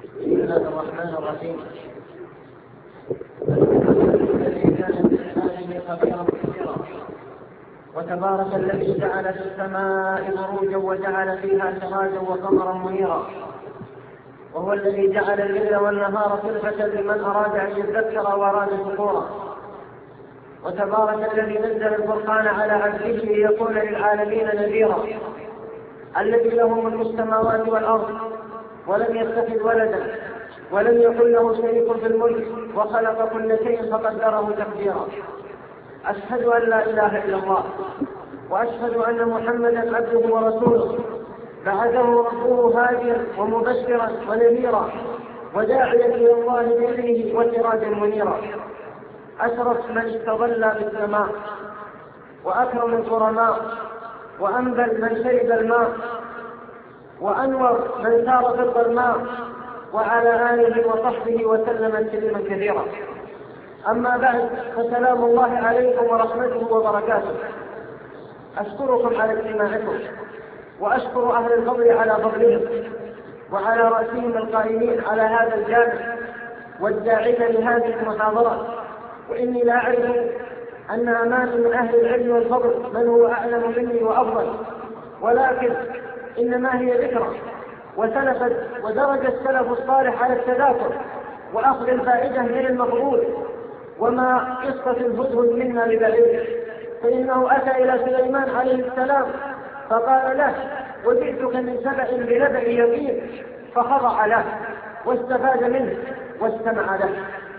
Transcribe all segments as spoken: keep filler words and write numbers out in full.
بسم الله الرحمن الرحيم. الذي كان بإحسانه خبيرا كثيرا، وتبارك الذي جعل في السماء بروجا وجعل فيها سراجا وقمرا منيرا، وهو الذي جعل الليل والنهار خلفة لمن أراد أن يذكر وأراد شكورا. وتبارك الذي نزل الفرقان على عبده ليكون للعالمين نذيرا، الذي له ملك السماوات والأرض ولم يتخذ ولدا ولم يكن له شريك في الملك وخلق كل شيء فقدره تقديرا. أشهد أن لا إله إلا الله، وأشهد أن محمدا عبده ورسوله، بعثه ربه هاديا ومبشرا ونذيرا وداعيا إلى الله بإذنه وسراجا منيرا. أشرف من استظل بالسماء، وأكرم الكرماء، وأنبل من شرب الماء، وأنور من سار في الظلماء، وعلى آله وصحبه وسلم تسليما كثيرا. أما بعد، فسلام الله عليكم ورحمته وبركاته. أشكركم على استماعكم، وأشكر أهل الفضل على فضلهم، وعلى رأسهم القائمين على هذا الجامع والداعين لهذه المحاضرة. وإني لا أعرف أن أمامي من أهل العلم والفضل من هو أعلم مني وأفضل، ولكن إنما هي ذكرى وسلفت ودرج السلف الصالح على التذاكر وأخذ الفائدة من المفضول، وما قصة الهدهد منا ببعيد. فإنه أتى إلى سليمان عليه السلام فقال له: وجئتك من سبأ بنبأ يقين، فخضع له واستفاد منه واستمع له.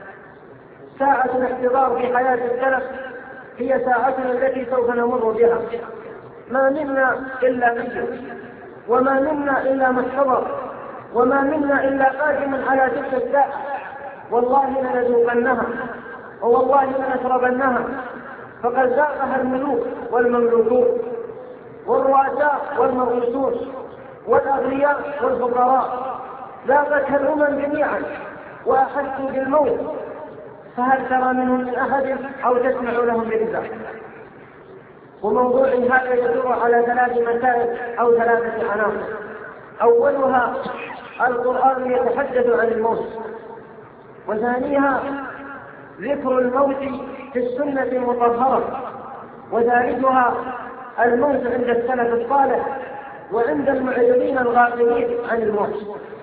ساعة الاحتضار في حياة السلف هي ساعتنا التي سوف نمر بها. ما منا إلا مجد، وما منا إلا محتضر، وما منا إلا قادم على تلك الساعة. والله لنذوقنها، ووالله لنشربنها، فقد ذاقها الملوك والمملوكون، والرؤساء والمرؤوسون، والأغنياء والفقراء. ذاقتها الأمم جميعا وأحسوا بالموت، فهل ترى منهم من أحد أو تسمع لهم برزق؟ وموضوع هذا يدور على ثلاث مسائل أو ثلاثة عناصر. أولها القرآن يتحدث عن الموت، وثانيها ذكر الموت في السنة المطهرة، وثالثها الموت عند السلف الصالح وعند المعرضين الغافلين عن الموت.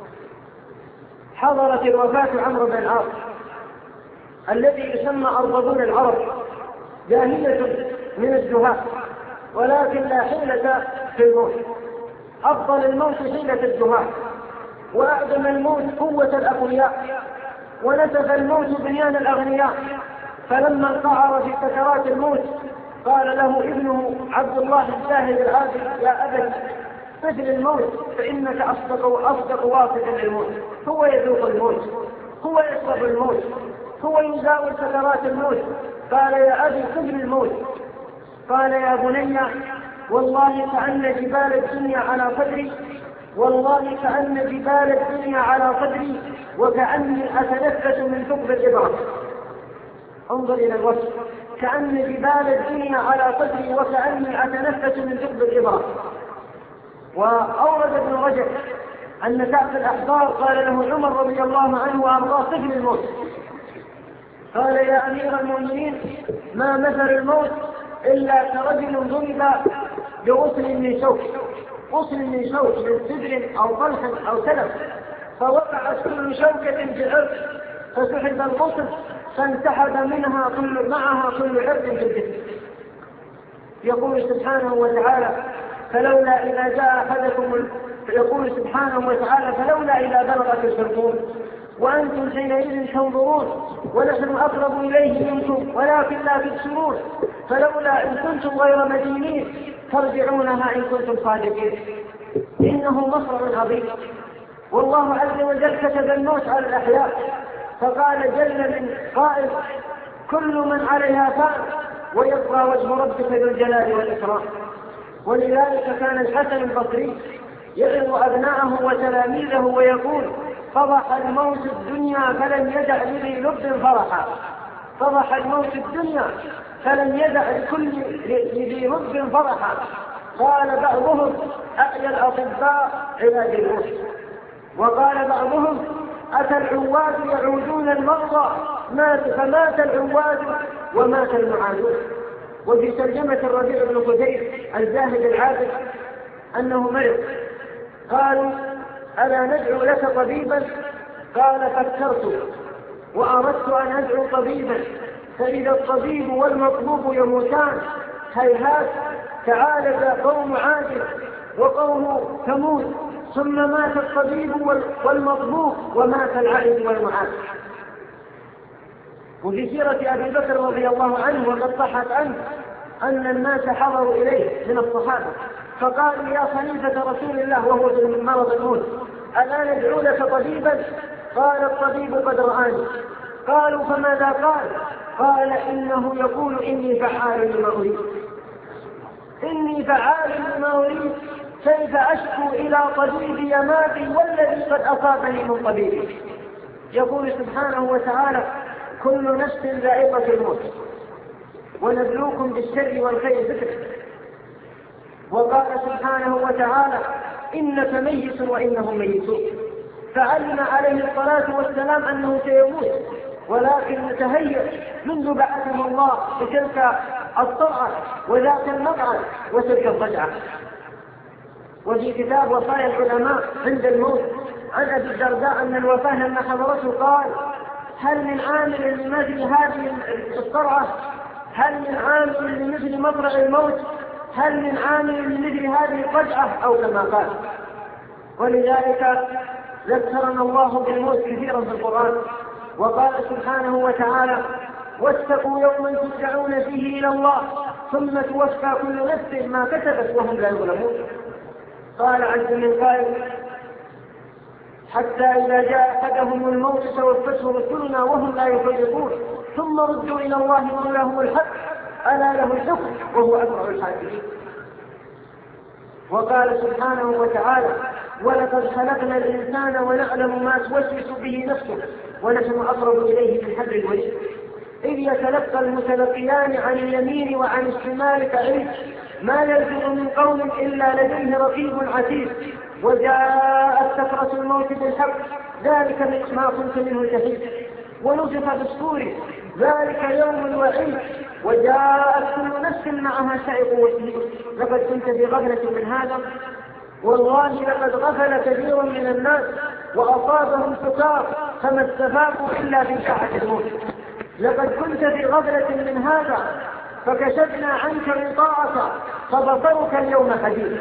حضرت الوفاة عمرو بن العاص الذي يسمى أرطغرل العرب، جاهلة من الجهال، ولكن لا حيلة في الموت. أفضل الموت حيلة الجهال، وأعظم الموت قوة الأقوياء، ونسف الموت بنيان الأغنياء. فلما انقعر في سكرات الموت قال له ابنه عبد الله الزاهد العابد: يا أبت مثل الموت، فإنك أصدق وأصدق واصف للموت. هو يذوق الموت، هو يشرب الموت، هو يزاول سكرات الموت. قال: يا أبي خذ الموت. قال: يا بني والله كأن جبال الدنيا على صدري، والله كأن جبال الدنيا على صدري، وكأني أتنفس من ثقب الإبرة. انظر إلى الوصف: كأن جبال الدنيا على صدري وكأني أتنفس من ثقب الإبرة. وأورد ابن رجب أن كعب الأحبار قال له عمر رضي الله عنه وأرضاه: صف الموت. قال: يا أمير المؤمنين، ما مثل الموت إلا كرجل ضرب بغصن من شوك، غصن من شوك من سدر أو طلح أو سلف، فوقعت كل شوكة في عرق، فسحب الغصن فانسحب منها كل معها كل عرق في الجسم. يقول سبحانه وتعالى: فلولا إذا جاء أحدكم يقول سبحانه وتعالى: فلولا إذا بلغت الحلقوم وأنتم حينئذ تنظرون ونحن أقرب إليه منكم ولكن لا تبصرون، فلولا إن كنتم غير مدينين ترجعونها إن كنتم صادقين. إنه مصرع عظيم، والله عز وجل كتب الموت على الأحياء، فقال جل من قائل: كل من عليها فان ويبقى وجه ربك ذو الجلال والإكرام. ولذلك كان الحسن البصري يعظ أبناءه وتلاميذه ويقول: فضح الموت الدنيا فلن يدع لذي لب فرحا، فضح الموت الدنيا فلن يدع لكل لذي لب فرحا. قال بعضهم: أعيا الأطباء علاج الموت، وقال بعضهم: أتى العواد يعودون المرضى مات فمات العواد ومات المعادون. وفي ترجمة الربيع بن خدير الزاهد العابد أنه مرض، قالوا ألا ندعو لك طبيبا؟ قال فكرت وأردت أن أدعو طبيبا، فإذا الطبيب والمطلوب يموتان هيهات تعالج قوم عاد وقوم ثمود، ثم مات الطبيب والمطلوب ومات العائد والمعاد. وفي سيرة أبي بكر رضي الله عنه وقد صحت عنه أن الناس حضروا إليه من الصحابة فقالوا يا خليفة رسول الله وهو في مرض الموت ألا ندعو لك طبيبا؟ قال الطبيب قد رآني. قالوا فماذا قال؟ قال إنه يقول إني فعال لما أريد، إني فعال لما أريد، كيف أشكو إلى طبيبي ما بي والذي قد أصابني من طبيبي. يقول سبحانه وتعالى كل نفس ذائقة الموت ونبلوكم بالشر والخير فتنة. وقال سبحانه وتعالى إنك ميت وإنهم ميتون، فعلم عليه الصلاة والسلام أنه سيموت، ولكن تهيأ منذ بعثه الله بتلك الطرعة وذاك المقعد وتلك الضجعة. وفي كتاب وصايا العلماء عند الموت عن أبي الدرداء أن الوفاة لما حضرته قال هل من عامل لمثل هذه الطرعة؟ هل من عامل لمثل مطرع الموت؟ هل من عامل لمثل هذه الضجعة؟ أو كما قال. ولذلك ذكرنا الله بالموت كثيرا في القرآن، وقال سبحانه وتعالى واتقوا يوما ترجعون فيه إلى الله ثم توفى كل نفس ما كسبت وهم لا يظلمون. قال عز من قائل حتى إذا جاء أحدهم الموت توفته رسلنا وهم لا يفرطون ثم ردوا إلى الله مولاهم الحق ألا له الحكم وهو أسرع الحاكمين. وقال سبحانه وتعالى ولقد خلقنا الإنسان ونعلم ما توسوس به نفسه ونحن أقرب إليه من حبل الوريد إذ يتلقى المتلقيان عن اليمين وعن الشمال كعيد ما يلفظ من قول إلا لديه رقيب عتيد وجاءت سكرة الموت بالحق ذلك ما كنت منه تحيد ونفخ بالصور ذلك يوم الوعيد وجاءت كل نفس معها سائق وشهيد. لقد كنت في غفلة من هذا والله لقد غفل كثير من الناس وأصابهم سكار فما استفاقوا إلا في ساعة الموت. لقد كنت في غفلة من هذا فكشفنا عنك غطاءك فبصرك اليوم حديد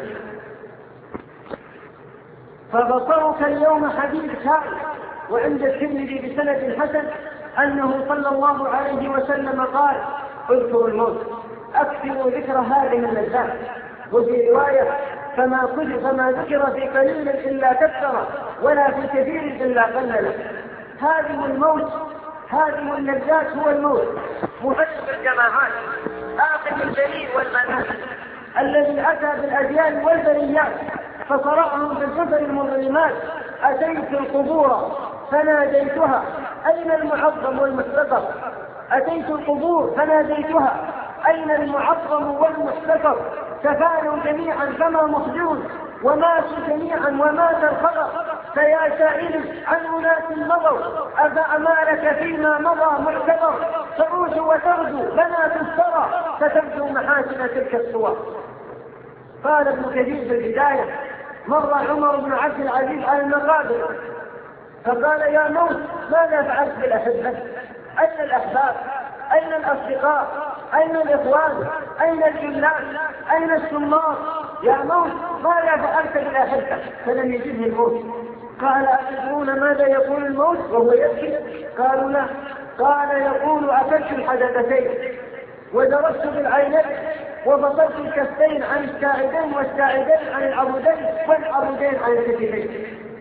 فبصرك اليوم حديد كامل. وعند الترمذي بسند حسن أنه صلى الله عليه وسلم قال اذكروا الموت أكثروا ذكر هذه اللذات. وفي رواية فما كذب فما ذكر في قليل إلا كثر ولا في كثير إلا قلل. هذه الموت هذه اللذات هو الموت محب الجماعات آخر الجليل والمنام الذي أتى بالأديان والبريات فصرعهم في الجبل المظلمات. أتيت القبور فناديتها أين المعظم والمحتقر؟ أتيت القبور فناديتها أين المعظم والمحتقر؟ تفانوا جميعا كما مخزون وماتوا جميعا ومات الخبر. فيا سائل عن أناس مضوا أفأمالك فيما مضى معتبر تعود وترجو بنات الثرى فتبدو محاسن تلك الصور. قال ابن كثير في البداية مر عمر بن عبد العزيز على المقابر فقال يا موت ماذا فعلت بالأحبة؟ أين الأحباب؟ أين الأصدقاء؟ أين الإخوان؟ أين الجلال؟ أين السمار؟ يا موت ماذا فعلت بالأحبة؟ فلم يجده الموت. قال أتدرون ماذا يقول الموت وهو يبكي؟ قالوا لا. قال يقول أكلت الحدثتين ودرست بالعينين وبصرت الكفين عن الساعدين والساعدين عن العضدين والعضدين عن الكتفين.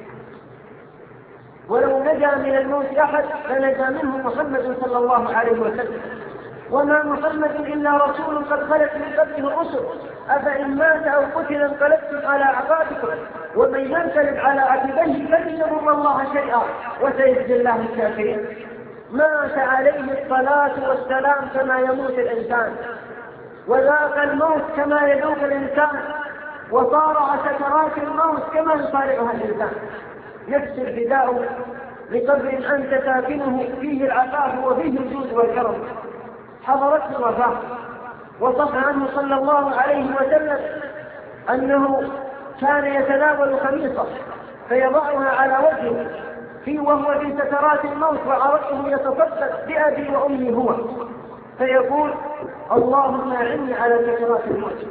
ولو نجا من الموت أحد لنجا منه محمد صلى الله عليه وسلم. وما محمد إلا رسول قد خلت من قبله الرسل أفإن مات أو قتل انقلبتم على أعقابكم ومن ينقلب على عقبيه فلن يضر الله شيئا وسيجزي الله الكافرين. مات عليه الصلاة والسلام كما يموت الإنسان وذاق الموت كما يذوق الإنسان وصارع سكرات الموت كما يصارعها الإنسان. نفس الفداء لقبر أنت ساكنه فيه العفاف وفيه الجود والكرم. حضرته الوفاة، وصف عنه صلى الله عليه وسلم أنه كان يتناول خميصة فيضعها على وجهه في وهو في سكرات الموت وعرقه يتصدق بأبي وأمي هو، فيقول اللهم أعني على سكرات الموت،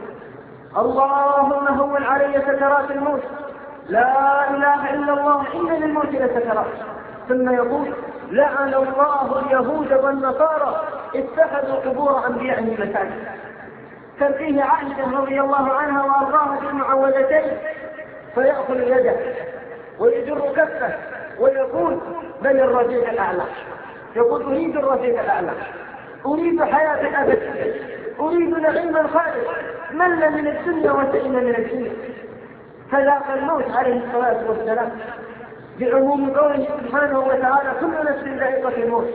اللهم هون علي سكرات الموت، لا إله إلا الله إن للموت لسكرات. ثم يقول لعن الله اليهود والنصارى اتخذوا قبور أنبيائهم مساجد. ترفيه عائشة رضي الله عنها وأرضاها بالمعوذتين فيأخذ يده ويجر كفه ويقول بل الرفيق الأعلى، يقول أريد الرفيق الأعلى، أريد حياة أبدية، أريد نعيما خالص، مل من الدنيا وسئم من الدنيا. فذاق الموت عليه الصلاة والسلام بعموم قوله سبحانه وتعالى كل نفس ذائقة الموت،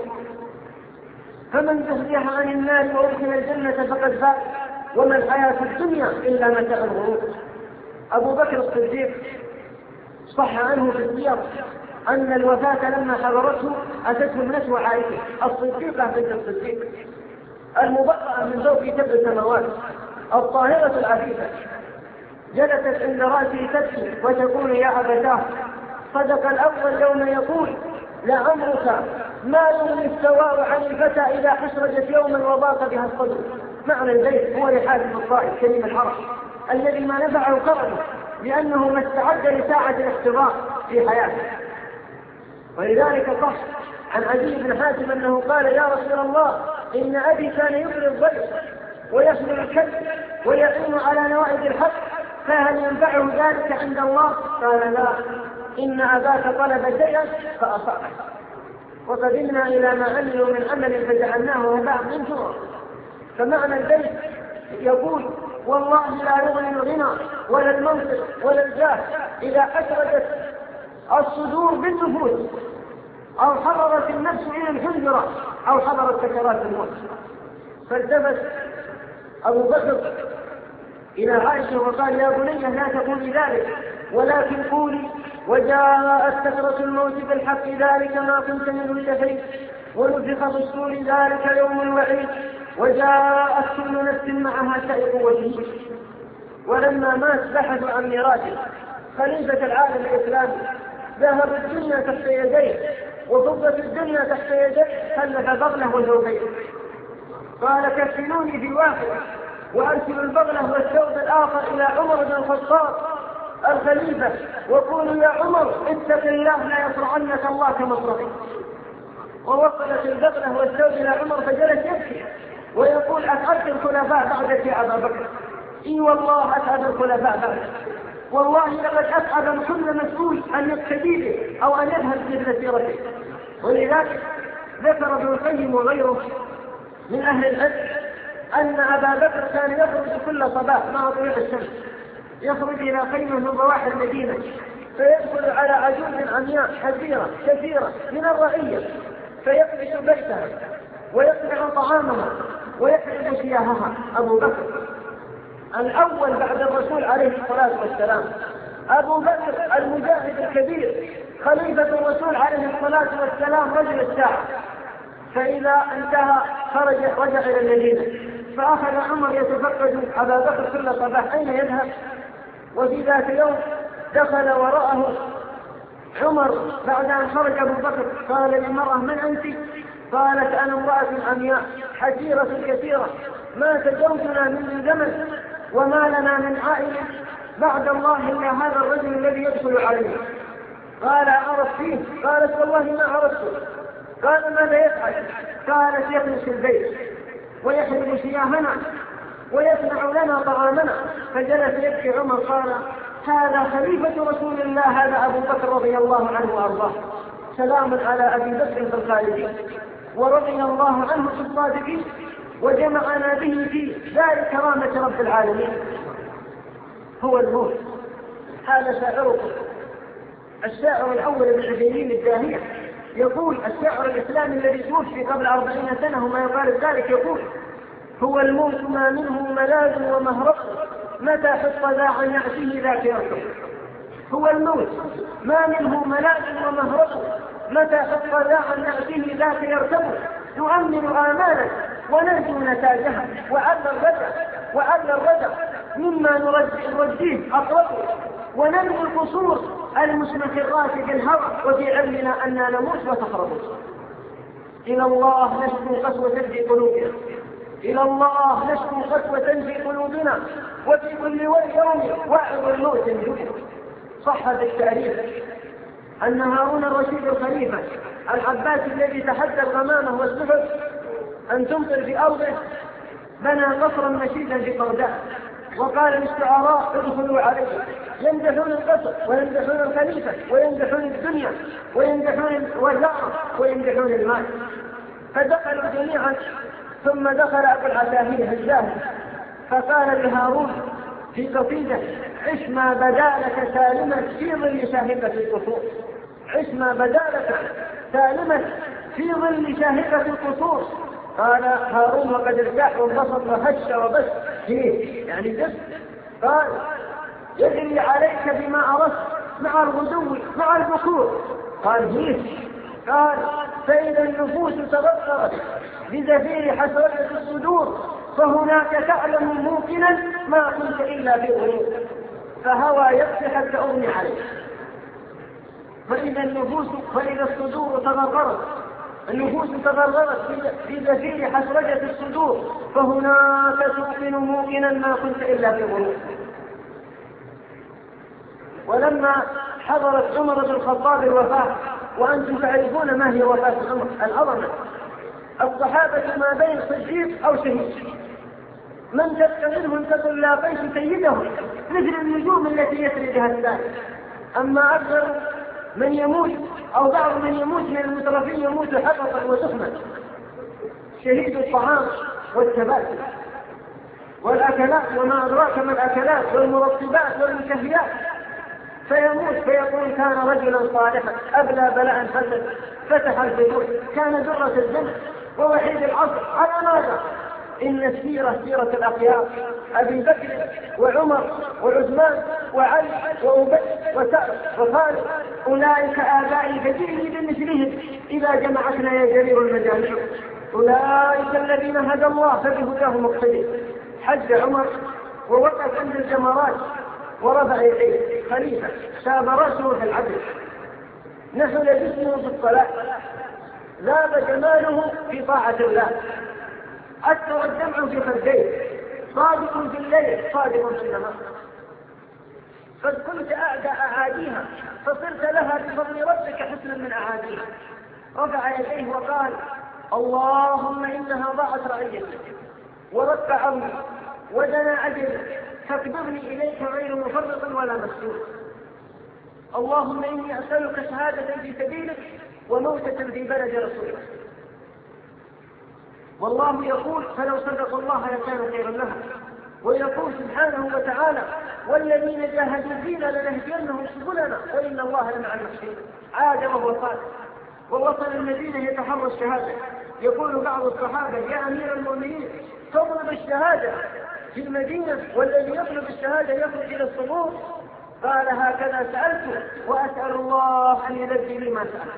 فمن زحزح عن النار وأدخل الجنة فقد فاز وما الحياة الدنيا إلا متاع الغرور. أبو بكر الصديق صح عنه في السير أن الوفاة لما حضرته أتته ابنته عائشة الصديقة بنت الصديق المبرأة من ذوق سبع سماوات الطاهرة العفيفة، جلست عند رأسه تبكي وتقول يا أبتاه صدق الأول يوم يقول لعمرك ما يغني السواء عن الفتى إذا حشرجت يوما وضاق بها الصدر. معنى البيت هو لحاتم الطائف كريم الحرم الذي ما نفعه قرنه لأنه ما استعد لساعة الاختبار في حياته. ولذلك صح عن عدي بن حاتم أنه قال يا رسول الله إن أبي كان يقري الضيف ويحمل الكلب ويعين على نوائب الحق فهل ينفعه ذلك عند الله؟ قال لا، إن أباك طلب شيئا فأصابه وقدمنا إلى ما عملوا من عمل فجعلناه هباء منثورا. فمعنى البيت يقول والله لا يغني الغنى ولا المنصب ولا الجاه إذا أسردت الصدور بالنفوس أو حضرت النفس إلى الحنجرة أو حضرت سكرات الموت. فالتفت أبو بكر إلى عائشة وقال يا بني لا تقولي ذلك ولكن قولي وجاءت سكرة الموت بالحق ذلك ما كنت منه تحيد ونفخ في الصور ذلك يوم الوعيد وجاءت كل نفس معها سائق وشهيد. ولما مات بحثوا عن ميراثه خليفة العالم الإسلامي ذهب الدنيا تحت يديه وفضة الدنيا تحت يديه خلف بغله وزوجيه. قال كفنوني في واحد وأرسلوا البغله والثوب الآخر إلى عمر بن الخطاب الخليفة وقولوا يا عمر اتق الله لا يصرعنك الله كمصرعي. ووصلت البغله والثوب إلى عمر فجلس يبكي ويقول أسعدت الخلفاء بعدك يا أبا بكر. إي والله أسعد الخلفاء بعدك، والله لقد أسعد كل مسؤول أن يقتدي به أو أن يذهب في مسيرته. ولذلك ذكر ابن القيم وغيره من أهل العلم أن أبا بكر كان يخرج كل صباح مع طلوع الشمس يخرج إلى خيمة من ضواحي المدينة فيدخل على عجوز عمياء حزيرة كثيرة من الرعية فيفرش بيتها ويقنع طعامها ويحرق شياهها. أبو بكر الأول بعد الرسول عليه الصلاة والسلام، أبو بكر المجاهد الكبير خليفة الرسول عليه الصلاة والسلام رجل الساعة. فإذا انتهى خرج رجع إلى المدينة فأخذ عمر يتفقد أبا بكر كل صباح أين يذهب. وفي ذات يوم دخل وراءه عمر بعد أن خرج أبو بكر قال للمرأة من أنت؟ قالت أنا امرأة عمياء حسيرة كثيرة مات زوجنا من زمن وما لنا من عائل بعد الله إلا هذا الرجل الذي يدخل عليه. قال عرفتيه؟ قالت والله ما عرفته. قال ماذا يفعل؟ قالت يكنس البيت ويحرق شياهنا ويصنع لنا طعامنا. فجلس يبكي عمر قال هذا خليفة رسول الله هذا أبو بكر رضي الله عنه وأرضاه. سلام على أبي بكر في الخالدين ورضي الله عنه في الصادقين وجمعنا به في دار كرامة رب العالمين. هو الموت. هذا شاعركم الشاعر الأول ابن عثيمين الداهية يقول الشاعر الإسلامي الذي توفي قبل أربعين سنة وما يقارب ذلك يقول هو الموت ما منه ملاذ ومهرب متى حط ذا عن يأتيه ذاكرته. هو الموت ما منه ملاذ ومهرب متى حق أن نأتيه ذاك يرتبه نؤمن آمالا ونرجو نتاجها وعل الرجع وعل الرجع مما نرجيه أقربه وننمو القصور المسمخرات بالهوى وفي علمنا أننا نموت وتخرب. إلى الله نشكو قسوة في قلوبنا إلى الله نشكو قسوة في قلوبنا وفي كل يوم واعظ الموت ينجبه. صح بالتاريخ أن هارون الرشيد الخليفة العباس الذي تحدى الغمامة والسحب أن تمطر في أرضه بنى قصرا مشيدا في بغداد وقال للشعراء ادخلوا عليه يمدحون القصر ويمدحون الخليفة ويمدحون الدنيا ويمدحون الوزارة ويمدحون المال. فدخلوا جميعا ثم دخل أبو العتاهية الزاهد فقال لهارون في قصيدة عش ما بدالك سالما في ظل شاهقة القصور عش ما بدالك سالما في ظل شاهقة القصور. قال هارون وقد ارتاح وانبسط وهش وبس فيه يعني جس قال يجري عليك بما أردت مع الغدو مع البكور. قال فيه قال فإذا النفوس تبطرت بزفير حسرة الصدور فهناك تعلم ممكنا ما كنت إلا في غرور فهوى يبكي حتى أغني عليه. فإذا النفوس فإذا الصدور تغررت النفوس تغررت في زفير حسرجة الصدور فهناك توقن موقنا ما كنت إلا في غرور. ولما حضرت عمر بن الخطاب الوفاة وأنتم تعرفون ما هي وفاة عمر العظمة الصحابة ما بين صديق أو شهيد من تبقى منهم تقول لا قيس سيدهم مثل النجوم التي يسري بها الثاني. أما أكثر من يموت أو بعض من يموت من المترفين يموت حققا وسخنا شهيد الطعام والثبات والأكلات وما أدراك ما الأكلات والمرطبات والمشهيات فيموت فيقول كان رجلا صالحا أبلى بلاء حسن فتح الفتوح كان درة الجنة ووحيد العصر. على ماذا؟ إن السيرة سيرة الأخيار أبي بكر وعمر وعثمان وعلي وأبي وسعد وخالد أولئك آبائي فجئني بمثلهم إذا جمعتنا يا جرير المجامع. أولئك الذين هدى الله فبهداه مقتدي. حج عمر ووقف عند الجمرات ورفع يديه خليفة شاب رأسه في العدل نحل جسمه في الصلاة ذاب جماله في طاعة الله أثر الدمع في خديه صادق في الليل صادق في النهار. قد كنت أعدى أعاديها فصرت لها بفضل ربك حسنا من أعاديها. رفع يديه وقال اللهم إنها ضاعت رعيتي ورق عظمي ودنا عجلي فاكبرني إليك غير مفرط ولا مسؤول. اللهم إني أسألك شهادة في سبيلك وموتة في بلد رسولك. والله يقول فلو صدق الله لكان خيرا لها. ويقول سبحانه وتعالى والذين جاهدوا فينا لنهدينهم سبلنا وإن الله لمع المحسنين. عاد وهو صادق ووصل الذين يتحرى الشهادة. يقول بعض الصحابة يا أمير المؤمنين تطلب الشهادة في المدينة والذي يطلب الشهادة يخرج إلى الصبور. قال هكذا سألت وأسأل الله أن يلبي لي ما سألت.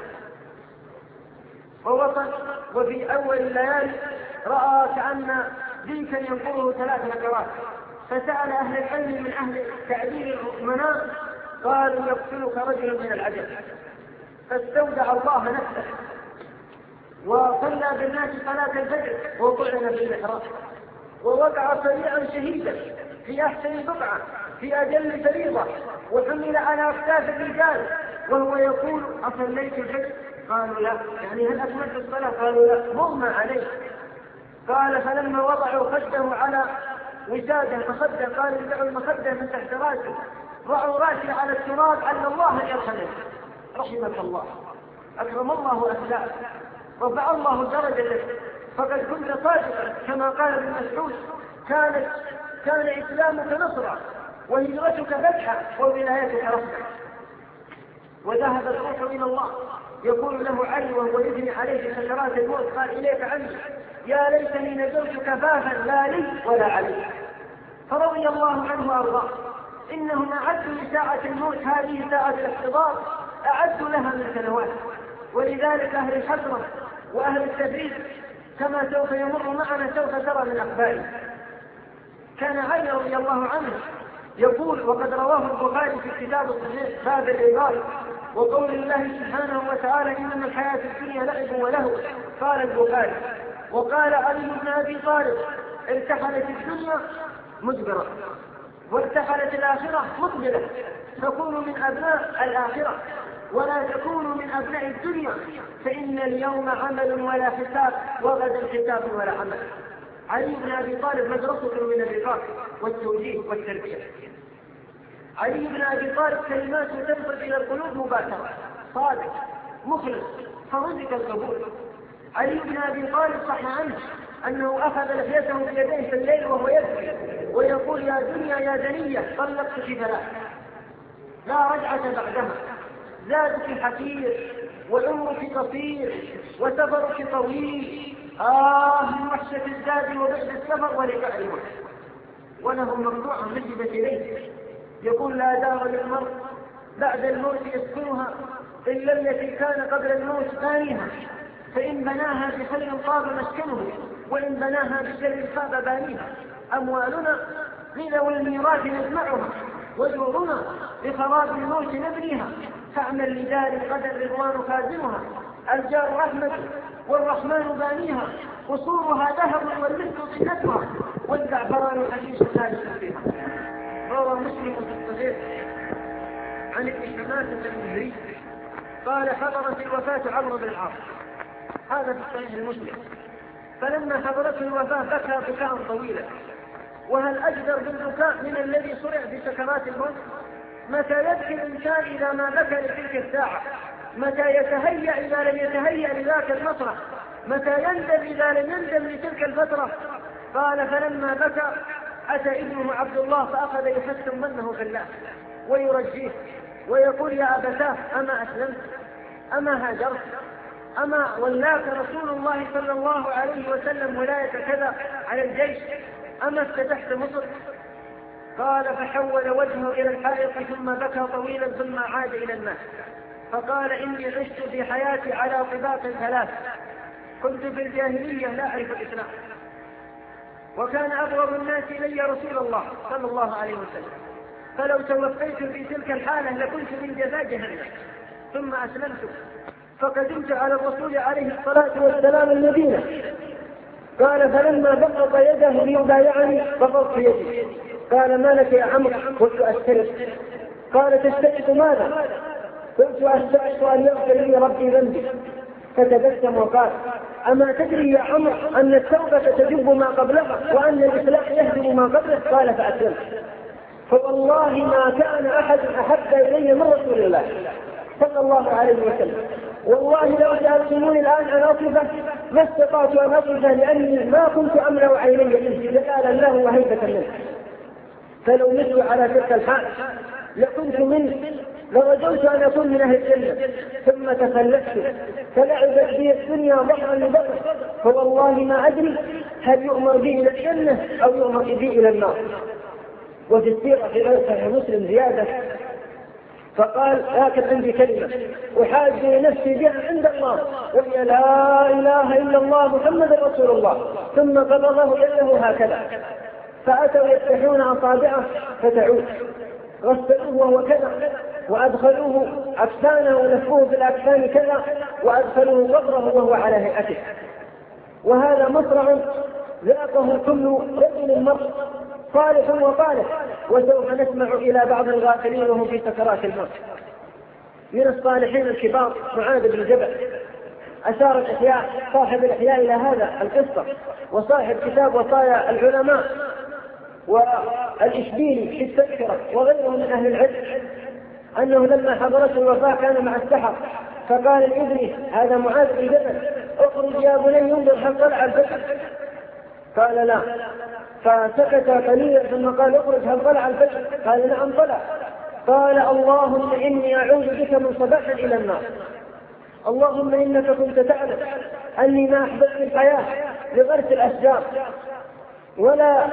ووصل وفي أول الليالي رأى كأن ديكا ينقره ثلاث نكرات فسأل أهل العلم من أهل تعبير المنام قالوا يقتلك رجل من العجل. فاستودع الله نفسه وصلى بالناس صلاة الفجر وطعن في المحراب ووقع سريعا شهيدا في أحسن بقعة في أجل فريضة وحمل على أكتاف الرجال وهو يقول أصليت الفجر؟ قالوا لا. يعني هل أكملت الصلاة؟ قالوا لا. مغمى عليه. قال فلما وضعوا خده على وساده فخده قال ادعوا المخده من تحت راسه ضعوا راسي على التراب على الله يرحمه. رحمك الله أكرم الله أخلاقك رفع الله درجتك فقد كنت صادقا كما قال ابن مسعود كانت كان إسلامك نصرا وهجرتك فتحا وولايتك رحمة. وذهب الروح إلى الله يقول له علي وهو يثني عليه في سكرات الموت قال إليك عني يا ليتني نزلت كفافا لا لي ولا علي. فرضي الله عنه وأرضاه. إنهم أعدوا لساعة الموت هذه ساعة الاحتضار أعدوا لها من سنوات ولذلك أهل الحسرة وأهل التبريد كما سوف يمر معنا سوف ترى من أخباره. كان علي رضي الله عنه يقول، وقد رواه البخاري في كتاب الصحيح باب الإغاثة وقول الله سبحانه وتعالى إنما الحياة الدنيا لعب وله، قال البخاري: وقال علي بن أبي طالب: ارتحلت الدنيا مدبرة وارتحلت الآخرة مقبلة، فكونوا من أبناء الآخرة ولا تكونوا من أبناء الدنيا، فإن اليوم عمل ولا حساب وغدا حساب ولا عمل. علي بن أبي طالب مدرسة من الرقاق والتوجيه والتربية. علي بن أبي طالب كلماته تنفذ إلى القلوب مباشرة، صادق مخلص فرزق القبول. علي بن أبي طالب صح عنه أنه أخذ لحيته بيديه في الليل وهو يبكي ويقول: يا دنيا يا دنيا طلقتك ثلاث لا رجعة بعدها، زادك حكير وعمرك قصير وسفرك طويل، آه من وحشة الزاد وبعد السفر ولقاء الموت. وله مقطوعة نجبت إليه يقول: لا دار للمرء بعد الموت يسكنها إلا التي كان قبل الموت بانيها، فإن بناها بخير طاب مسكنه وإن بناها بشر خاب بانيها. أموالنا لذوي الميراث نجمعها وجورنا بخراب الموت نبنيها، فاعمل لدار غدا الرضوان خازنها، الجار رحمة والرحمن بانيها، قصورها ذهب والمسك زينتها والزعفران حشيش لا يشفيها. روى مسلم في الصحيح عن ابن شماسة المهري قال: حضرت الوفاة عمرو بن العاص، هذا في صحيح المسلم، فلما حضرته الوفاة بكى بكاء طويلا. وهل أجدر بالبكاء من الذي صرع بسكرات الموت؟ متى يبكي الإنسان إذا ما بكى لتلك الساعة؟ متى يتهيأ إذا لم يتهيأ لذاك المسرح؟ متى يندم إذا لم يندم لتلك الفترة؟ قال: فلما بكى أتى ابنه عبد الله فأخذ يحسن منه في الله ويرجيه ويقول: يا أبتاه أما أسلمت؟ أما هاجرت؟ أما ولاك رسول الله صلى الله عليه وسلم ولاية كذا على الجيش؟ أما افتتحت مصر؟ قال: فحول وجهه إلى الحائط ثم بكى طويلا ثم عاد إلى الناس فقال: إني عشت في حياتي على طباق ثلاث، كنت في الجاهلية لا أعرف الإسلام، وكان أبغض الناس إلي رسول الله صلى الله عليه وسلم، فلو توفيت في تلك الحالة لكنت من جزاء جهنم، ثم أسلمت فقدمت على الرسول عليه الصلاة والسلام المدينة. قال: فلما بسط يده ليبايعني بسطت يدي. قال: ما لك يا عمرو؟ قلت: أشترط. قال: تشترط ماذا؟ قلت: أشترط أن يغفر لي ربي ذنبي. فتبسم وقال: أما تدري يا عمرو أن التوبة تجب ما قبلها وأن الإسلام يهدم ما قبله؟ قال: فأسلمت. فوالله ما كان أحد أحب إلي من رسول الله صلى الله عليه وسلم. والله لو سألتموني الآن أن أصفه ما استطعت أن أصفه، لأني ما كنت أملأ عيني منه جلالا له وهيبة منه. فلو مت على تلك الحال لكنت منه، لرجوت أن أكون من أهل الجنة، ثم تخلفت فلعبت بي الدنيا ظهرا لبطن، فوالله ما أدري هل يؤمر بي إلى الجنة أو يؤمر بي إلى النار. وفي السيرة في صحيح مسلم زيادة، فقال: لكن عندي كلمة أحاج نفسي بها عند الله وهي لا إله إلا الله محمد رسول الله. ثم قبضه يده هكذا، فأتوا يفتحون أصابعه فتعود، غسلوه وهو كذا، وأدخلوه أكفانه ولفوه في الأكفان كذا، وأدخلوه قبره وهو على هيئته. وهذا مصرع ذاقه كل رجل مر صالح وطالح. وسوف نسمع إلى بعض الغافلين وهم في سكرات الموت. من الصالحين الكبار معاذ بن جبل، أشار الإحياء صاحب الإحياء إلى هذا القصة، وصاحب كتاب وصايا العلماء والإشبيلي في التذكرة وغيرهم من أهل العلم، أنه لما حضرته الوفاة كان مع السحر، فقال لابنه هذا معاذ بن جبل: اخرج يا بني انظر هل طلع الفجر؟ قال: لا. فسكت قليلا ثم قال: اخرج هل طلع الفجر؟ قال: نعم طلع. قال: اللهم إني أعوذ بك من صباح إلى النار، اللهم إنك كنت تعلم أني ما أحببت الحياة لغرس الأشجار ولا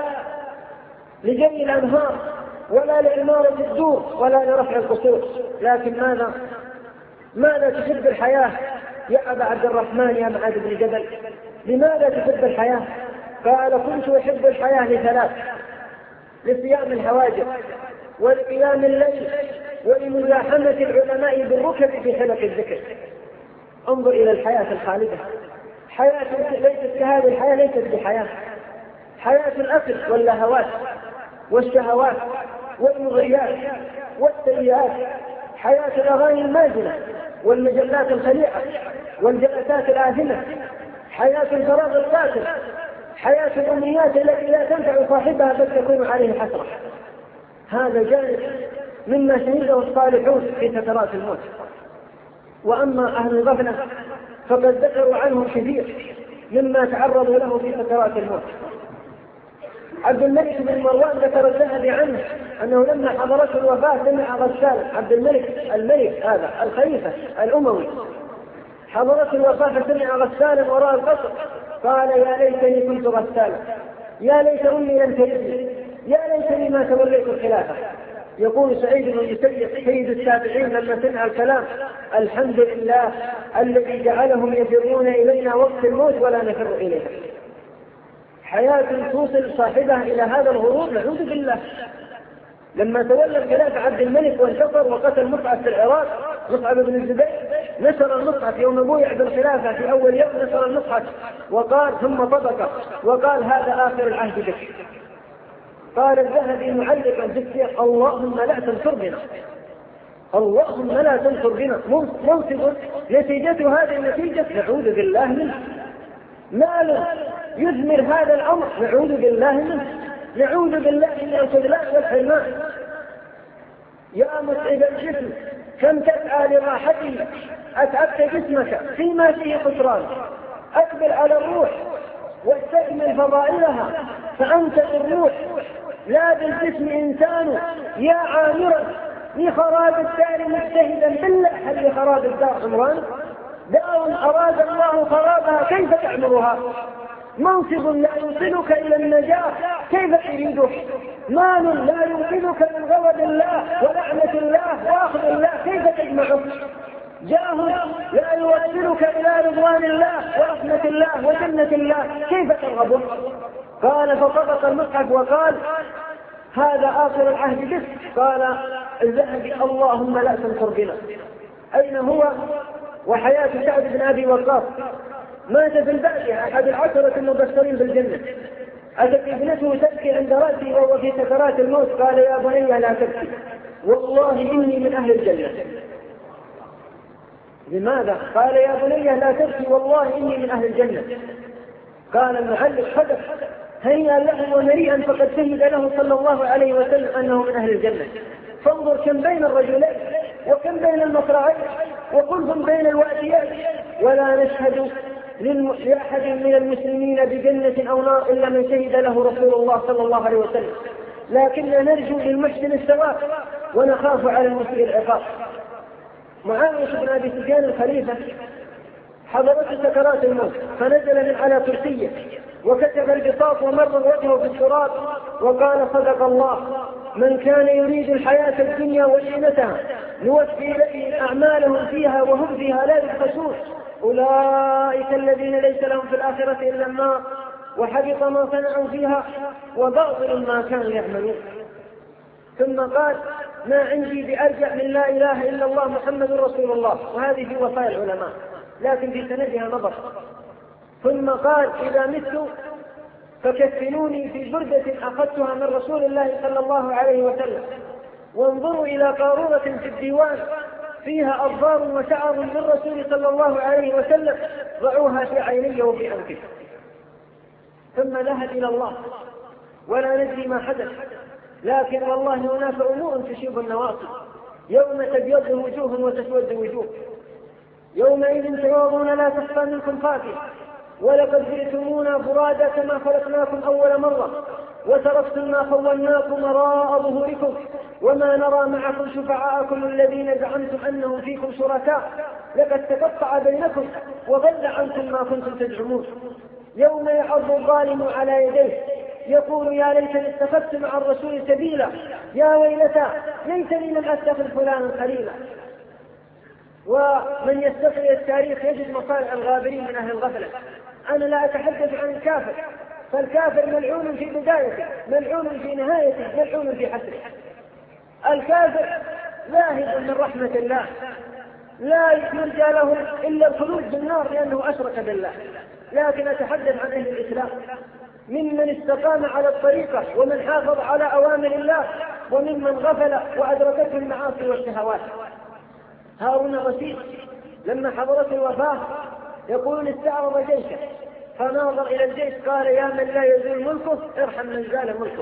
لجري الأنهار ولا لعمارة الدور ولا لرفع القصور، لكن ماذا ماذا تحب الحياة يا أبا عبد الرحمن يا معاذ بن جبل لماذا تحب الحياة؟ قال كنت أحب الحياة لثلاث: لصيام الحواجب، ولقيام الليل، ولمزاحمة العلماء بالركب في حلق الذكر. انظر إلى الحياة الخالدة، حياة ليست كهذه الحياة، ليست بحياة. حياة الأكل واللهوات والشهوات والمغريات والسيئات، حياة الأغاني المازنة والمجلات الخليعة والجلسات الآثمة، حياة الفراغ القاتل، حياة الأمنيات التي لا تنفع صاحبها بل تكون عليه حسرة. هذا جانب مما شهده الصالحون في سكرات الموت. وأما أهل الغفلة فقد ذكروا عنهم كثير مما تعرضوا له في سكرات الموت. عبد الملك بن مروان ذكر الذهبي عنه أنه لما حضرته الوفاة سمع غسالا، عبد الملك الملك هذا الخليفة الأموي، حضرته الوفاة فسمع غسالا وراء القصر، قال يا ليتني كنت غسالا، يا ليت أمي لم تلدني، يا ليتني ما توليت الخلافة. يقول سعيد بن المسيب سيد التابعين لما سمع الكلام: الحمد لله الذي جعلهم يفرون إلينا وقت الموت ولا نفر إليها. حياة توصل صاحبها إلى هذا الغرور، نعوذ بالله. لما تولى الخلافة عبد الملك وانتصر وقتل مصعب في العراق، مصعب بن الزبير نشر المصحف يوم بويع بالخلافة في أول يوم، نشر المصحف وقال ثم طبق وقال هذا آخر العهد بك. قال الذهبي معلقا في السياق: اللهم لا تنصر بنا، اللهم لا تنصر بنا. منصب نتيجة هذه النتيجة نعوذ بالله منه. مال يثمر هذا الأمر نعوذ بالله منه، نعوذ بالله من الخذلان والحرمان. يا متعب الجسم كم تسعى لراحته، أتعبت جسمك فيما فيه خسران. أقبل على الروح واستكمل فضائلها، فأنت بالروح لا بالجسم إنسان. يا عامرا لخراب الدار مجتهدا بالله، هل لخراب الدار عمران؟ دار أراد الله خرابها كيف تعمرها؟ منصب لا يوصلك إلى النجاة كيف تريده؟ مال لا ينقذك من غضب الله ولعنة الله وأخذ الله كيف تجمعه؟ جاه لا يوصلك إلى رضوان الله ورحمة الله وجنة الله كيف ترغبه؟ قال فطبق المصحف وقال هذا آخر العهد بك. قال الذهبي اللهم لا تنصر بنا. أين هو وحياة سعد بن أبي وقاص؟ مات في البادية أحد العشرة المبشرين بالجنة. أتت ابنته تبكي عند رأسه وهو في سكرات الموت، قال يا بني لا تبكي والله إني من أهل الجنة. لماذا؟ قال يا بني لا تبكي والله إني من أهل الجنة. قال المعلق صدق، هيا له ومريئا فقد شهد له صلى الله عليه وسلم أنه من أهل الجنة. فانظر كم بين الرجلين وكم بين المصراعين وقلهم بين الوأتيات، ولا نشهد لأحد من المسلمين بجنة أو نار إلا من شهد له رسول الله صلى الله عليه وسلم، لكن نرجو للمحسن الثواب ونخاف على المسيء العقاب. معاوية بن أبي سفيان الخليفة حضرته سكرات الموت، فنزل من على كرسيه وكتب البساط ومر وجهه في التراب وقال صدق الله، من كان يريد الحياة الدنيا وزينتها نوفي إليهم أعمالهم فيها وهم فيها لا يبخسون، أولئك الذين ليس لهم في الآخرة إلا النار وحبط ما صنعوا فيها وباطل ما كانوا يعملون. ثم قال ما عندي بأرجع من لا إله إلا الله محمد رسول الله، وهذه في وصايا العلماء لكن في سندها نظر. ثم قال إذا مت فكفنوني في بردة أخذتها من رسول الله صلى الله عليه وسلم، وانظروا إلى قارورة في الديوان فيها أظفار وشعر من رسول صلى الله عليه وسلم، ضعوها في عيني وفي أنفه. ثم ذهب إلى الله ولا ندري ما حدث، لكن والله هناك أمور تشيب النواصي، يوم تبيض وجوه وتسود وجوه، يومئذ تعرضون لا تخفى منكم خافية، ولقد جئتمونا فرادا كما خلقناكم أول مرة وتركتم ما خولناكم وراء ظهوركم وما نرى معكم شفعاءكم الذين زعمتم أنهم فيكم شركاء، لقد تقطع بينكم وضل عنكم ما كنتم تزعمون. يوم يعض الظالم على يديه يقول يا ليتني اتخذت مع الرسول سبيلا، يا ويلتى ليتني لم أتخذ فلانا خليلا. ومن يستطيع التاريخ يجد مصالح الغابرين من أهل الغفلة. أنا لا أتحدث عن الكافر، فالكافر ملعون في بدايته، ملعون في نهايته، ملعون في حسره. الكافر لاهب من رحمة الله، لا يرجى له إلا الخلود في النار لأنه أشرك بالله. لكن أتحدث عن أهل الإسلام، ممن استقام على الطريقة ومن حافظ على أوامر الله، وممن غفل وأدركته المعاصي والشهوات. هارون الرشيد لما حضرته الوفاة يقول استعرض جيشه فناظر إلى الجيش قال يا من لا يزول ملكه ارحم من زال ملكه.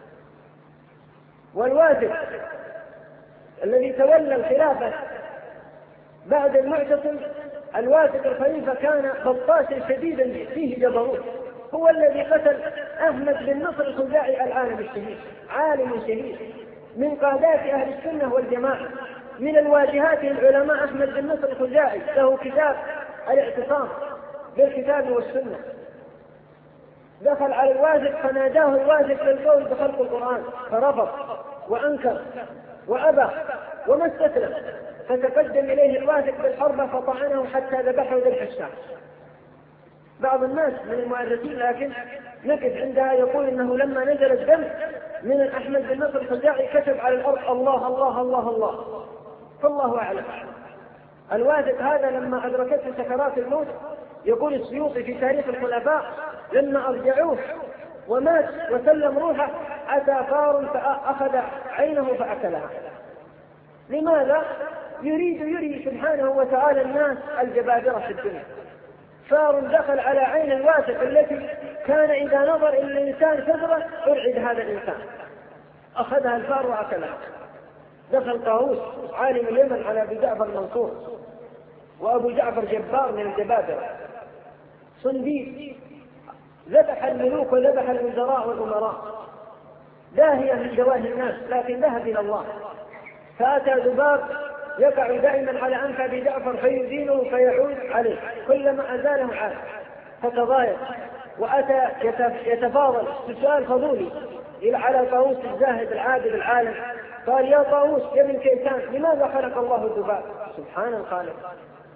والوازد الذي تولى الخلافة بعد المعتصم، الوازد الخليفة كان بطاشا شديدا فيه جبروت، هو الذي قتل أحمد بن نصر الخزاعي العالم الشهيد، عالم شهيد من قادات أهل السنة والجماعة، من الواجهات العلماء أحمد بن نصر الخزاعي له كتاب الاعتصام بالكتاب والسنة. دخل على الوازد فناداه الوازد للقول بخلق القرآن فرفض وأنكر وأبى وما استسلم، فتقدم إليه الوازد بالحربة فطعنه حتى ذبحه ذبح الشام. بعض الناس من المؤرخين لكن نقف عندها يقول إنه لما نزل الدم من أحمد بن نصر الخزاعي كتب على الأرض الله الله الله الله، فالله أعلم. الوازد هذا لما أدركته سكرات الموت يقول السيوطي في تاريخ الخلفاء لما أرجعوه ومات وسلم روحه أتى فار فأخذ عينه فأكلها. لماذا؟ يريد يري سبحانه وتعالى الناس الجبابرة في الدنيا. فار دخل على عين الواسق التي كان إذا نظر إلى الإنسان كثرة أرعد هذا الإنسان، أخذها الفار وأكلها. دخل طاووس عالم اليمن على أبي جعفر المنصور، وأبو جعفر جبار من الجبابرة صنديد، ذبح الملوك وذبح الوزراء والأمراء، داهية من دواهي الناس لكن ذهب إلى الله. فأتى ذباب يقع دائما على أنف أبي جعفر فيزينه فيعود عليه، كلما أزاله عاد فتضايق وأتى يتفاضل سؤال فضولي على طاووس الزاهد العابد العالم. قال يا طاووس يا ابن كيسان لماذا خلق الله الذباب؟ سبحان الخالق،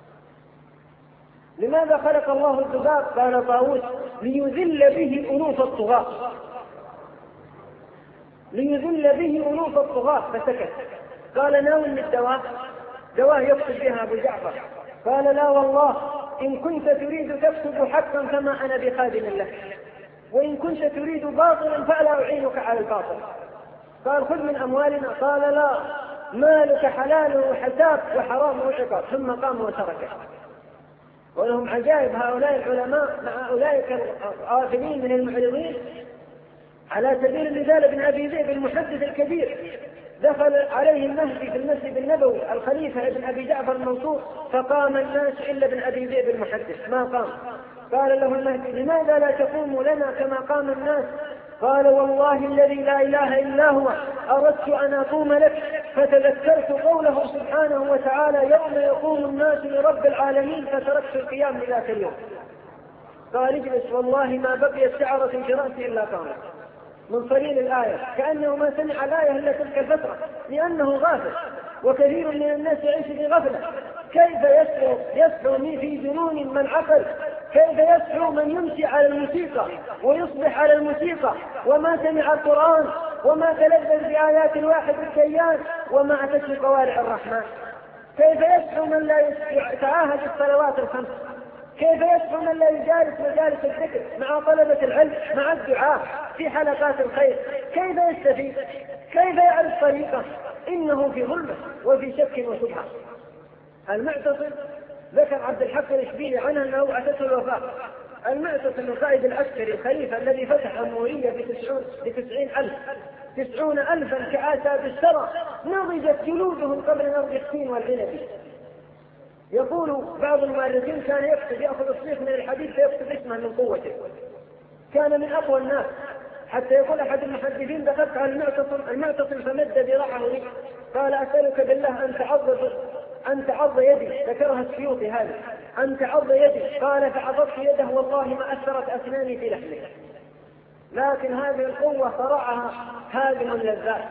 لماذا خلق الله الذباب؟ قال طاووس ليذل به ألوف الطغاة، ليذل به ألوف الطغاة. فسكت. قال ناول من الدواء، دواء يقصد بها أبو جعفر. قال لا والله إن كنت تريد تكسب حقا فما أنا بخادم لك، وإن كنت تريد باطلا فلا أعينك على الباطل. قال خذ من أموالنا. قال لا، مالك حلاله حساب وحرامه عقاب. ثم قام وتركه. ولهم عجائب هؤلاء العلماء مع أولئك الغافلين من المعرضين. على سبيل المثال ابن أبي ذئب المحدث الكبير دخل عليه المهدي في المسجد النبوي الخليفة ابن أبي جعفر المنصور فقام الناس إلا ابن أبي ذئب المحدث ما قام. قال له المهدي لماذا لا تقوم لنا كما قام الناس؟ قال والله الذي لا إله إلا هو أردت أن أقوم لك فتذكرت قوله سبحانه وتعالى يوم يقوم الناس لرب العالمين فتركت القيام لذاك اليوم. قال اجلس والله ما بقيت شعرة في رأسي إلا قامت من صليل الآية، كأنه ما سمع الآية إلا تلك الفترة لأنه غافل، وكثير من الناس يعيش في غفلة. كيف يسعو يسعو في جنون من عقل؟ كيف يسعو من يمشي على الموسيقى ويصبح على الموسيقى وما سمع القرآن وما تلذذ بآيات الواحد الكيان وما أتت قوارع الرحمن؟ كيف يسعو من لا يتعاهد الصلوات الخمس؟ كيف يسعو من لا يجالس مجالس الذكر مع طلبة العلم مع الدعاء في حلقات الخير؟ كيف يستفيد؟ كيف يعرف طريقه؟ إنه في ظلمة وفي شك وشبهة. المعتصم ذكر عبد الحق الإشبيلي عنه أنه أتته الوفاة. المعتصم القائد العسكري الخليفة الذي فتح أمورية بتسعين ألف تسعون ألفا كآساد الشرى نضجت جلودهم قبل نضج السين والعنب. يقول بعض المؤرخين كان يكتب يأخذ الصيف من الحديث فيكتب اسمه من قوته، كان من أقوى الناس، حتى يقول أحد المحدثين دخلت على المعتصم المعتصم فمد ذراعه لي قال أسألك بالله أن تعض أن تعض يدي، ذكرها السيوطي هذا، أن تعض يدي. قال فعضضت يده والله ما أثرت أسناني في لحمه. لكن هذه القوة صرعها هادم اللذات،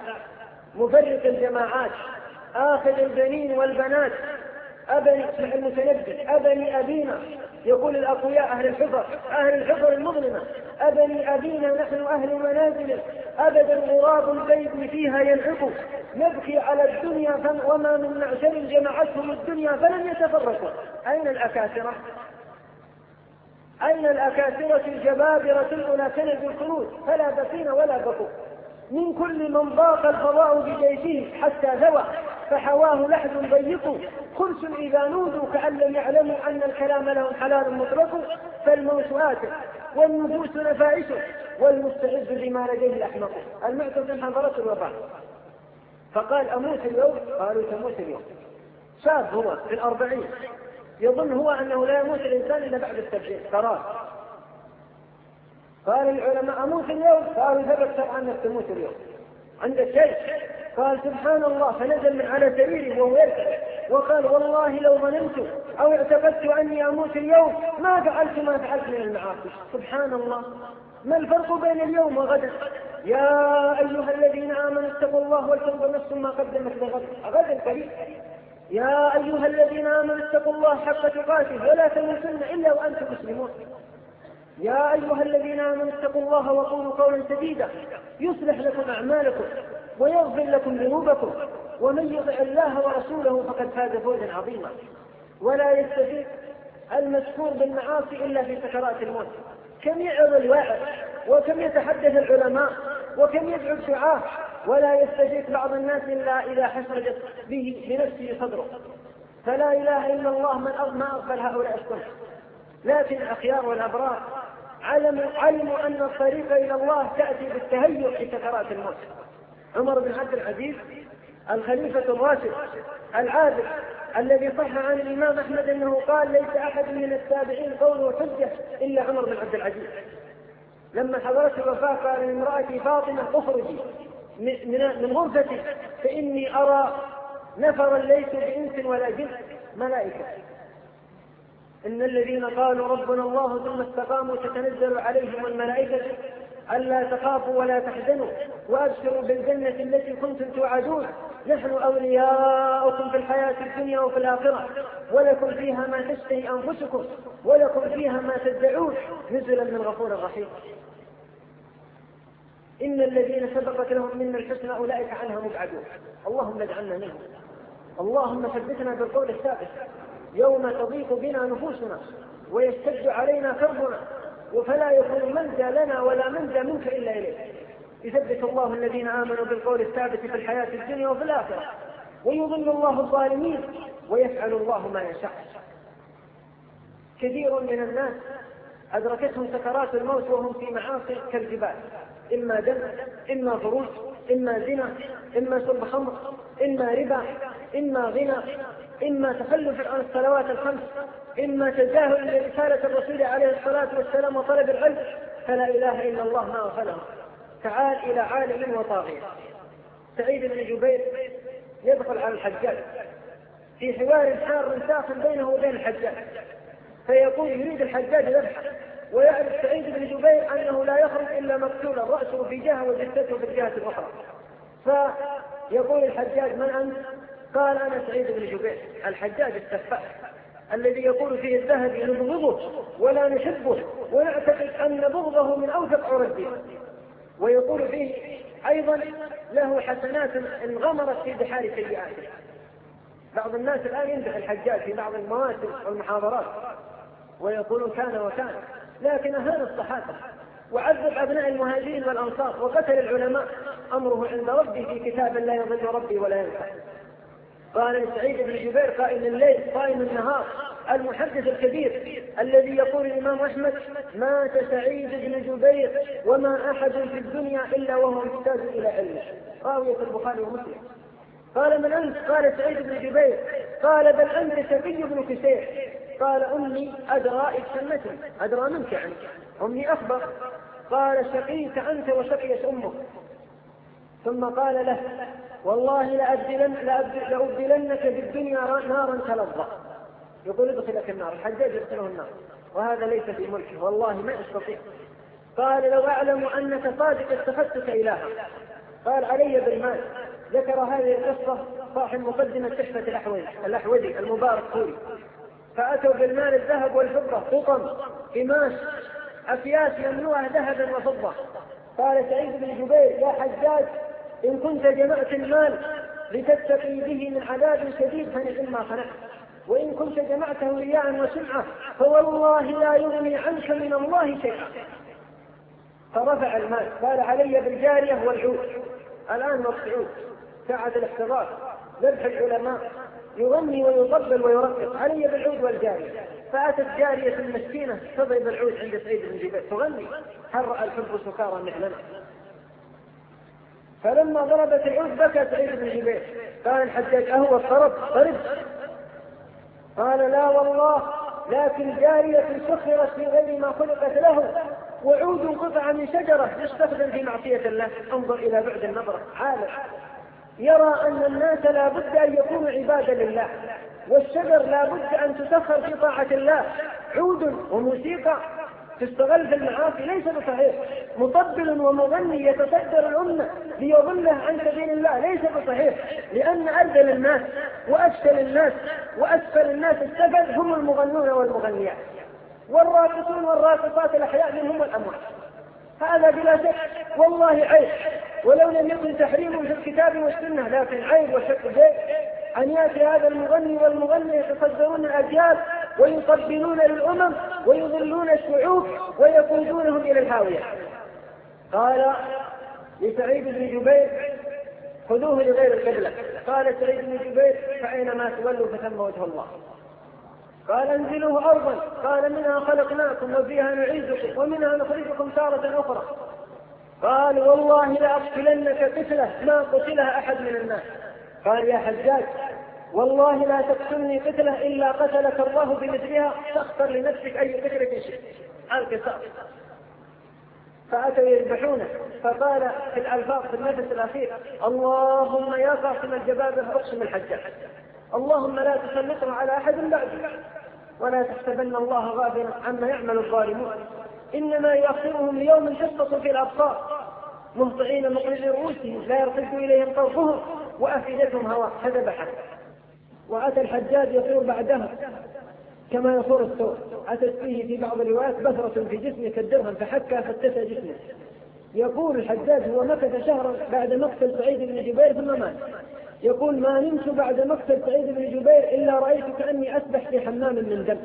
مفرق الجماعات، آخذ البنين والبنات، أبني المتنبي أبني أبينا، يقول الأقوياء أهل الحفر أهل الحفر المظلمة: أبني أبينا نحن أهل منازل أبدا غراب البيت فيها ينعق، نبكي على الدنيا وما من معشر جمعتهم الدنيا فلم يتفرقوا. أين الأكاسرة؟ أين الأكاسرة الجبابرة الأولى كنز الكنوز فلا بكين ولا بكوا؟ من كل من ضاق الفضاء بجيشه حتى ذوى فحواه لحد ضيق، خلص إذا نودوا كأن لم يعلموا أن الكلام لهم حلال مطلق، فالموت آت والنفوس نفائس والمستعد بما لديه الأحمق. المعتصم حضرته الوفاة فقال: أموت اليوم؟ قالوا: تموت اليوم. شاب هو في الأربعين يظن هو أنه لا يموت الإنسان إلا بعد السبعين قرار. قال العلماء: أموت اليوم؟ قالوا: ثبت شرعا أنك تموت اليوم. عندك شيء؟ قال: سبحان الله. فنزل من على سريره وهو يركض وقال: والله لو ظننت أو اعتقدت أني أموت اليوم ما فعلت ما فعلت من المعاصي. سبحان الله، ما الفرق بين اليوم وغدا؟ يا أيها الذين آمنوا اتقوا الله ولتنظر نفس ما قدمت لغد، غدا قريب. يا أيها الذين آمنوا اتقوا الله حق تقاته ولا تموتن إلا وأنتم مسلمون. يا أيها الذين آمنوا اتقوا الله وقولوا قولا سديدا يصلح لكم أعمالكم ويغفر لكم ذنوبكم ومن يطع الله ورسوله فقد فاز فوزا عظيما. ولا يستفيد المشكور بالمعاصي إلا في سكرات الموت. كم يعظ الواعظ وكم يتحدث العلماء وكم يدعو الدعاة ولا يستجيب بعض الناس إلا إذا حسرت به بنفسه صدره. فلا إله إلا الله من ما أغفل هؤلاء الصنف. لكن الأخيار والأبرار علموا, علموا أن الطريق إلى الله تأتي بالتهيؤ في سكرات الموت. عمر بن عبد العزيز الخليفة الراشد العادل الذي صح عن الإمام أحمد أنه قال: ليس أحد من التابعين قوله حجة إلا عمر بن عبد العزيز. لما حضرت الوفاة قال لامرأتي فاطمة: اخرجي من غرفتي فإني أرى نفرا ليسوا بإنس ولا جن، ملائكة. إن الذين قالوا ربنا الله ثم استقاموا تتنزل عليهم الملائكة ألا تخافوا ولا تحزنوا وأبشروا بالجنة التي كنتم توعدون، نحن أولياؤكم في الحياة الدنيا وفي الآخرة ولكم فيها ما تشتهي أنفسكم ولكم فيها ما تدعون نزلا من غفور رحيم. إن الذين سبقت لهم منا الحسنى أولئك عنها مبعدون. اللهم اجعلنا منهم. اللهم ثبتنا بالقول الثابت يوم تضيق بنا نفوسنا ويشتد علينا كربنا وفلا يكون منجى لنا ولا منجى منك إلا إليك. يثبت الله الذين آمنوا بالقول الثابت في الحياة الدنيا وفي الآخرة ويضل الله الظالمين ويفعل الله ما يشاء. كثير من الناس أدركتهم سكرات الموت وهم في معاصي كالجبال، إما دم، إما فروج، إما زنا، إما شرب خمر، إما ربا، إما غنى، إما تخلف عن الصلوات الخمس، إما تجاهل لرسالة الرسول عليه الصلاة والسلام وطلب العلم. فلا إله إلا الله ما غفله. تعال إلى عالم وطاغية. سعيد بن جبير يدخل على الحجاج في حوار حار ساخن بينه وبين الحجاج، فيقول يريد الحجاج ذبحه، ويعرف سعيد بن جبير أنه لا يخرج إلا مقتولا رأسه في جهة وجثته في الجهة الأخرى. فيقول الحجاج: من أنت؟ قال: أنا سعيد بن جبير. الحجاج السفاح الذي يقول فيه الذهبي: نبغضه ولا نحبه ونعتقد أن بغضه من أوثق عرى الدين. ويقول فيه أيضا: له حسنات انغمرت في بحار سيئاته. بعض الناس الآن يمدح الحجاج في بعض المواسم والمحاضرات ويقولون كان وكان، لكن أهان الصحابة وعذب أبناء المهاجرين والأنصار وقتل العلماء. أمره عند ربي في كتاب لا يضل ربي ولا ينسى. قال سعيد بن جبير: قائم الليل قائم النهار، المحدث الكبير الذي يقول الإمام أحمد: مات سعيد بن جبير وما أحد في الدنيا إلا وهو محتاج إلى علمه. راوية البخاري ومسلم. قال: من أنت؟ قال: سعيد بن جبير. قال: بل أنت شقي بن كثير. قال: أمي أدرى إذ سمتني. أدرى منك يعني، أمي أخبر. قال: شقيت أنت وشقيت أمك. ثم قال له: والله لأبدلن لأبدلنك بالدنيا نارا تلظى. يقول: ادخلك النار. الحجاج يدخله النار وهذا ليس في ملكه، والله ما يستطيع. قال: لو أعلم أنك صادق اتخذتك إلها. قال: علي بالمال. ذكر هذه القصة صاحب مقدمة تحفة الأحوذي الأحوذي المبارك فوري. فأتوا بالمال الذهب والفضة قطن قماش أكياس مملوءة ذهبا وفضة. قال سعيد بن جبير يا حجاج إن كنت جمعت المال لتتقي به من عذاب شديد فنعم ما صنعت، وإن كنت جمعته رياء وسمعة فوالله لا يغني عنك من الله شيئا. فرفع المال قال علي بالجارية والعود. الآن وقت عود ساعة الاحتضار ذبح العلماء يغني ويطبل ويرقص، علي بالعود والجارية. فأتت جارية المسكينة تضرب العود عند سعيد بن جبير تغني هل رأى الحب سكارى مثلنا. فلما ضربت العود بكى سعيد بن جبير. قال الحجاج أهو الطرب طرب؟ قال لا والله، لكن جارية سخرت في غير ما خلقت له، وعود قطع من شجرة يستخدم في معصية الله. انظر إلى بعد النظر. عالم يرى أن الناس لا بد أن يكونوا عبادا لله، والشجر لا بد أن تسخر في طاعة الله. عود وموسيقى تستغل في المعاصي ليس بصحيح. مطبل ومغني يتصدر الأمة ليضله عن سبيل الله ليس بصحيح، لأن أذل الناس وأشكل الناس وأسفل الناس السفل هم المغنون والمغنيات، والراقصون والراقصات الأحياء منهم والأموات. هذا بلا شك والله عيب، ولو لم يكن تحريم في الكتاب والسنة، لكن عيب وشك زيد أن يأتي هذا المغني والمغني يتصدرون الأجيال ويطبلون للأمم ويضلون الشعوب ويقودونهم إلى الهاوية. قال لسعيد بن جبير خذوه لغير القبلة. قال سعيد بن جبير فأينما تولوا فثم وجه الله. قال انزلوه أرضا. قال منها خلقناكم وفيها نعيدكم ومنها نخرجكم تارة أخرى. قال والله لأقتلنك قتلة ما قتلها أحد من الناس. قال يا حجاج والله لا تقتلني قتلة إلا قتلك الله بمثلها، تختر لنفسك أي قتلة شئت. القصاص. فأتوا يذبحونه، فقال في الألفاظ في النفس الأخير اللهم يا قاسم الجبابرة أقسم الحجاج، اللهم لا تسلطه على أحد بعدك، ولا تحسبن الله غافلا عما يعمل الظالمون، إنما يؤخرهم ليوم تشخص في الأبصار مهطعين مقلدي رؤوسهم لا يرتد إليهم طرفهم وأفئدتهم هواء. فذبحه. وأتى الحجاج يصور بعدها كما يصور الثور، أتت فيه في بعض الروايات بثرة في جسمه كالدرهم فحكى فتسى جسمه. يقول الحجاج هو مكث شهرا بعد مقتل سعيد بن جبير ثم مات. يقول ما نمت بعد مقتل سعيد بن جبير إلا رأيت كأني أسبح في حمام من دم،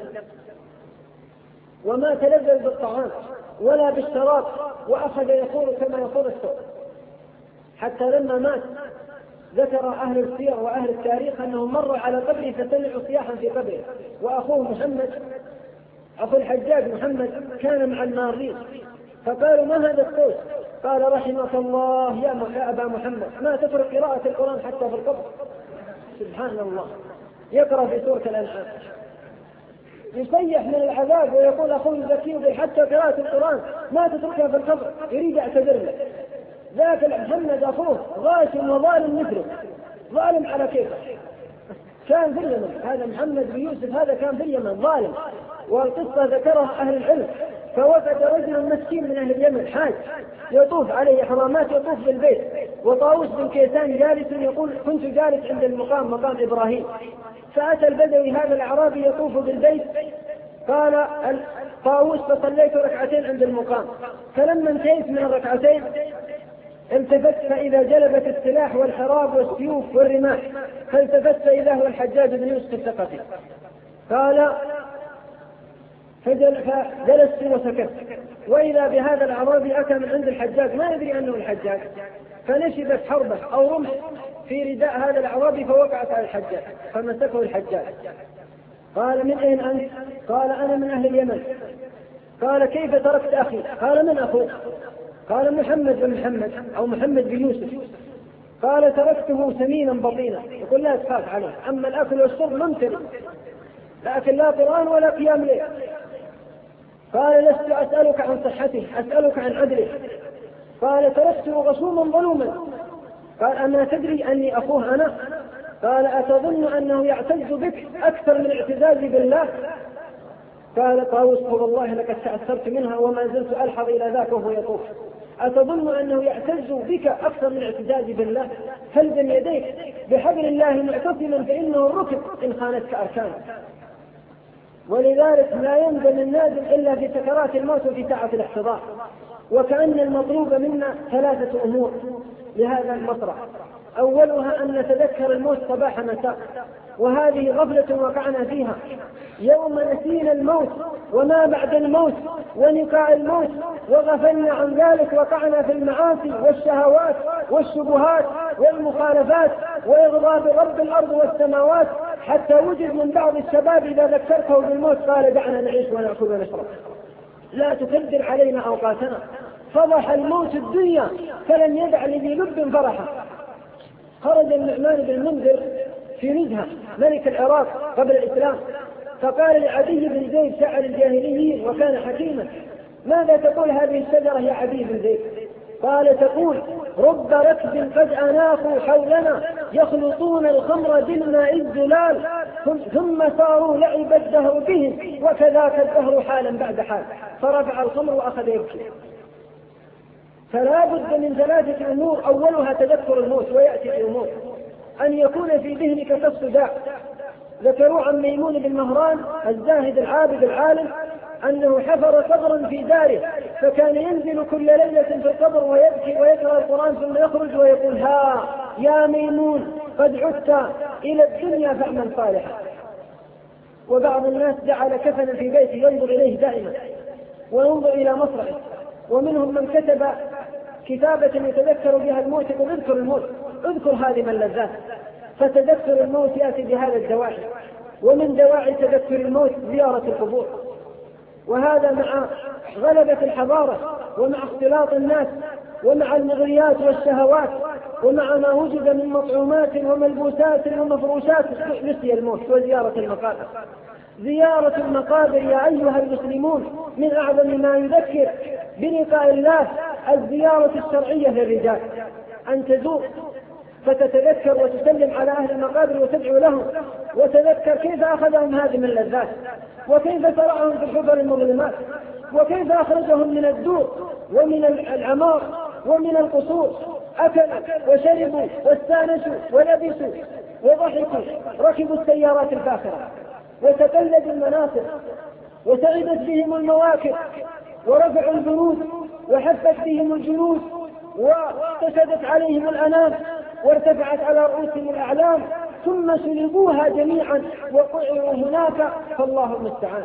وما تلذذ بالطعام ولا بالشراب، وأخذ يصور كما يصور الثور. حتى لما مات ذكر أهل السير وأهل التاريخ أنه مر على قبره فسمعوا صياحا في قبره، وأخوه محمد أخو الحجاج محمد كان مع المارين، فقالوا ما هذا الصوت؟ قال رحمك الله يا أبا محمد ما تترك قراءة القرآن حتى في القبر. سبحان الله، يقرأ في سورة الأنعام يصيح من العذاب ويقول أخوه الزكي حتى قراءة القرآن ما تتركها في القبر، يريد يعتذر له. ذاك محمد أخوه غاشم وظالم مثله، ظالم على كيفه. كان في اليمن هذا محمد بن يوسف، هذا كان في اليمن ظالم، والقصة ذكرها أهل العلم. فوجد رجل مسكين من أهل اليمن حاج يطوف عليه حرامات يطوف بالبيت، وطاووس بن كيسان جالس يقول كنت جالس عند المقام مقام إبراهيم، فأتى البدوي هذا الأعرابي يطوف بالبيت. قال طاووس فصليت ركعتين عند المقام، فلما انتهيت من الركعتين التفت فإذا جلبت السلاح والحراب والسيوف والرماح، فالتفت فإذا هو الحجاج بن يوسف الثقفي. قال فجلست وسكت، وإذا بهذا الأعرابي أتى من عند الحجاج ما يدري أنه الحجاج، فنشبت حربة أو رمح في رداء هذا الأعرابي فوقعت على الحجاج فمسكه الحجاج. قال من أين أنت؟ قال أنا من أهل اليمن. قال كيف تركت أخي؟ قال من أخوك؟ قال محمد بن محمد أو محمد بن يوسف. قال تركته سمينا بطينا، يقول لا تخاف عليه، أما الأكل والشرب ممتن، لكن لا قرآن ولا قيام ليل. قال لست أسألك عن صحته، أسألك عن عدله. قال تركته غشوما ظلوما. قال أما تدري أني أخوه أنا؟ قال أتظن أنه يعتز بك أكثر من اعتزازي بالله؟ قال طاووس والله لقد تأثرت منها وما زلت ألحظ إلى ذاك وهو يطوف. أتظن أنه يعتز بك أكثر من اعتزازي بالله؟ فالزم يديك بحبل الله معتصما فإنه الركب إن خانتك أركانه. ولذلك لا يندم النادم إلا في سكرات الموت وفي ساعة الاحتضار. وكأن المطلوب منا ثلاثة أمور لهذا المصرع: أولها أن نتذكر الموت صباح مساء، وهذه غفلة وقعنا فيها. يوم نسينا الموت وما بعد الموت ونقاء الموت وغفلنا عن ذلك، وقعنا في المعاصي والشهوات والشبهات والمخالفات وإغضاب رب الأرض والسماوات، حتى وجد من بعض الشباب إذا ذكرته بالموت قال: دعنا نعيش ونأكل ونشرب، لا تكدر علينا أوقاتنا. فضح الموت الدنيا فلم يدع لذي لب فرحا. خرج النعمان بن المنذر في نزهة ملك العراق قبل الإسلام، فقال لعدي بن زيد شاعر الجاهليين وكان حكيما: ماذا تقول هذه الشجرة يا عدي بن زيد؟ قال: تقول: رب ركب قد أناقوا حولنا يخلطون الخمر بالماء الزلال ثم صاروا لعب الدهر بهم وكذاك الدهر حالا بعد حال. فرفع الخمر وأخذ يبكي. فلا بد من ثلاثة أمور: أولها تذكر الموت، ويأتي بأمور: أن يكون في ذهنك كالصداع. ذكروا عن ميمون بن مهران الزاهد العابد العالم أنه حفر قبرا في داره، فكان ينزل كل ليلة في القبر ويبكي ويقرأ القرآن ثم يخرج ويقول: ها يا ميمون قد عدت إلى الدنيا فاعمل صالحا. وبعض الناس جعل كفنا في بيته ينظر إليه دائما وينظر إلى مصرعه، ومنهم من كتب كتابة يتذكر بها الموت يقول: اذكر الموت، اذكر هذه اللذات. فتذكر الموت يأتي بهذا الدواعي. ومن دواعي تذكر الموت زيارة القبور، وهذا مع غلبة الحضارة ومع اختلاط الناس ومع المغريات والشهوات ومع ما وجد من مطعومات وملبوسات ومفروشات نسي الموت وزيارة المقابر. زيارة المقابر يا أيها المسلمون من أعظم ما يذكر بلقاء الله الزيارة الشرعية للرجال، أن تزور فتتذكر وتسلم على أهل المقابر وتدعو لهم، وتذكر كيف أخذهم هذه من اللذات، وكيف ترعهم في الحفر المظلمات، وكيف أخرجهم من الدور ومن العمار ومن القصور، أكلوا وشربوا واستانسوا ولبسوا وضحكوا، ركبوا السيارات الفاخرة وتقلدوا المناصب وسعدت بهم المواكب ورفعوا البنود وحفت بهم الجنود واقتصدت عليهم الأنام وارتفعت على رؤوسهم الأعلام، ثم سلبوها جميعا وقعوا هناك، فالله المستعان.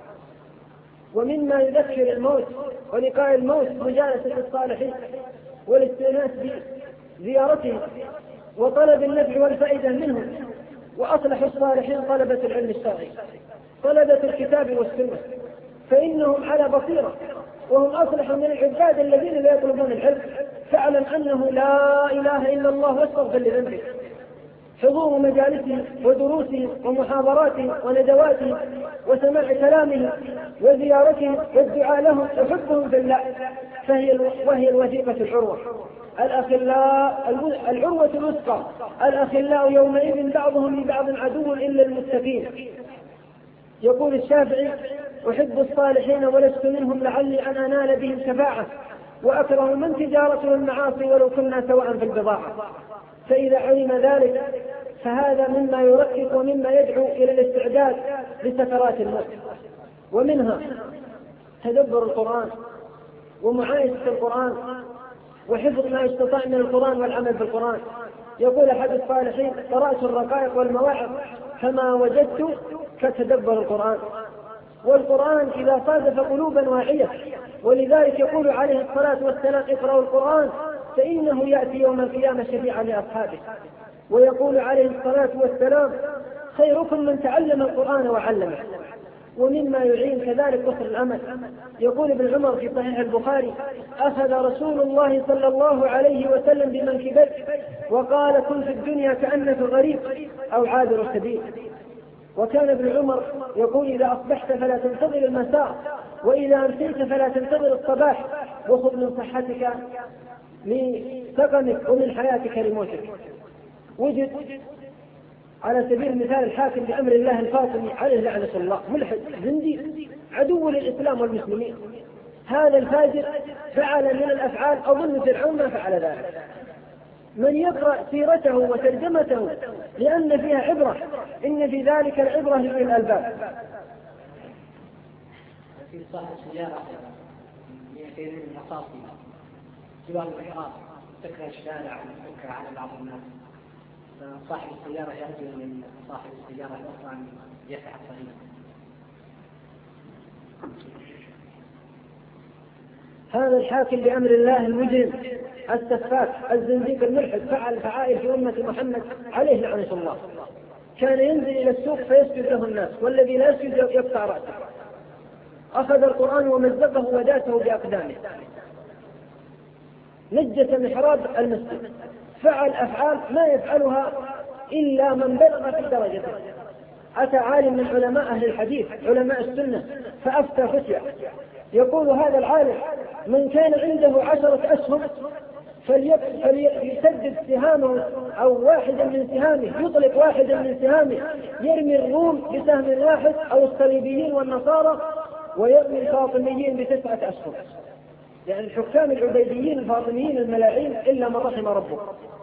ومما يذكر الموت ولقاء الموت مجالسة الصالحين والاستئناس بزيارتهم وطلب النفع والفائدة منهم. وأصلح الصالحين طلبة العلم الشرعي، طلبة الكتاب والسنة، فإنهم على بصيرة وهم أصلح من العباد الذين لا يطلبون العلم. فاعلم أنه لا إله إلا الله واستغفر لذنبك. حضور مجالسهم ودروسهم ومحاضراتهم وندواتهم وسماع كلامهم وزيارتهم والدعاء لهم وحبهم في الله، فهي وهي الوثيقة العروة. الأخلاء العروة الوثقى، الأخلاء يومئذ بعضهم لبعض عدو إلا المتقين. يقول الشافعي: أحب الصالحين ولست منهم لعلي أن أنال بهم شفاعة، وأكره من تجارته المعاصي ولو كنا سواء في البضاعة. فإذا علم ذلك فهذا مما يركز ومما يدعو إلى الاستعداد لسكرات الموت. ومنها تدبر القرآن ومعايشة القرآن وحفظ ما يستطاع من القرآن والعمل بالقرآن. يقول أحد الصالحين: قرأت الرقائق والمواعظ فما وجدت كتدبر القرآن. والقرآن إذا صادف قلوبا واعية، ولذلك يقول عليه الصلاة والسلام: اقرأوا القرآن فإنه يأتي يوم القيامة شفيعا لأصحابه. ويقول عليه الصلاة والسلام: خيركم من تعلم القرآن وعلمه. ومما يعين كذلك كثر الأمل. يقول ابن عمر في صحيح البخاري: أخذ رسول الله صلى الله عليه وسلم بمنكبيه وقال: كن في الدنيا كأنك غريب أو عابر السبيل. وكان ابن عمر يقول: إذا أصبحت فلا تنتظر المساء، وإذا أمسيت فلا تنتظر الصباح، وخذ من صحتك لسقمك ومن حياتك لموتك. وجد على سبيل المثال الحاكم بأمر الله الفاطمي عليه لعنة الله، ملحد زنديق عدو للإسلام والمسلمين. هذا الفاجر فعل من الأفعال أظن فرعون ما فعل ذلك. من يقرأ سيرته وترجمته لأن فيها عبرة، إن في ذلك العبرة لأولي الألباب. في صاحب سيارة مئتين مصاصي جوال الإحراف سكر الشارع وسكر على بعض الناس، فصاحب السيارة يرجو من صاحب السيارة الأخرى أن يسعى الطريق. هذا الحاكم بأمر الله المجرم السفاك الزنديق الملحد فعل فعائل في أمة محمد عليه لعنة الله. كان ينزل إلى السوق فيسجد له الناس، والذي لا يسجد يقطع رأسه. أخذ القرآن ومزقه وداسه بأقدامه، نجس محراب المسجد، فعل أفعال ما يفعلها إلا من بلغ في درجته. أتى عالم من علماء أهل الحديث علماء السنة فأفتى فتيا، يقول هذا العالم من كان عنده عشرة أسهم فليسدد سهامه أو واحدا من سهامه، يطلق واحدا من سهامه، يرمي الروم بسهم واحد أو الصليبيين والنصارى، ويرمي الفاطميين بتسعة أسهم، يعني الحكام العبيديين الفاطميين الملاعين إلا من رحم ربه.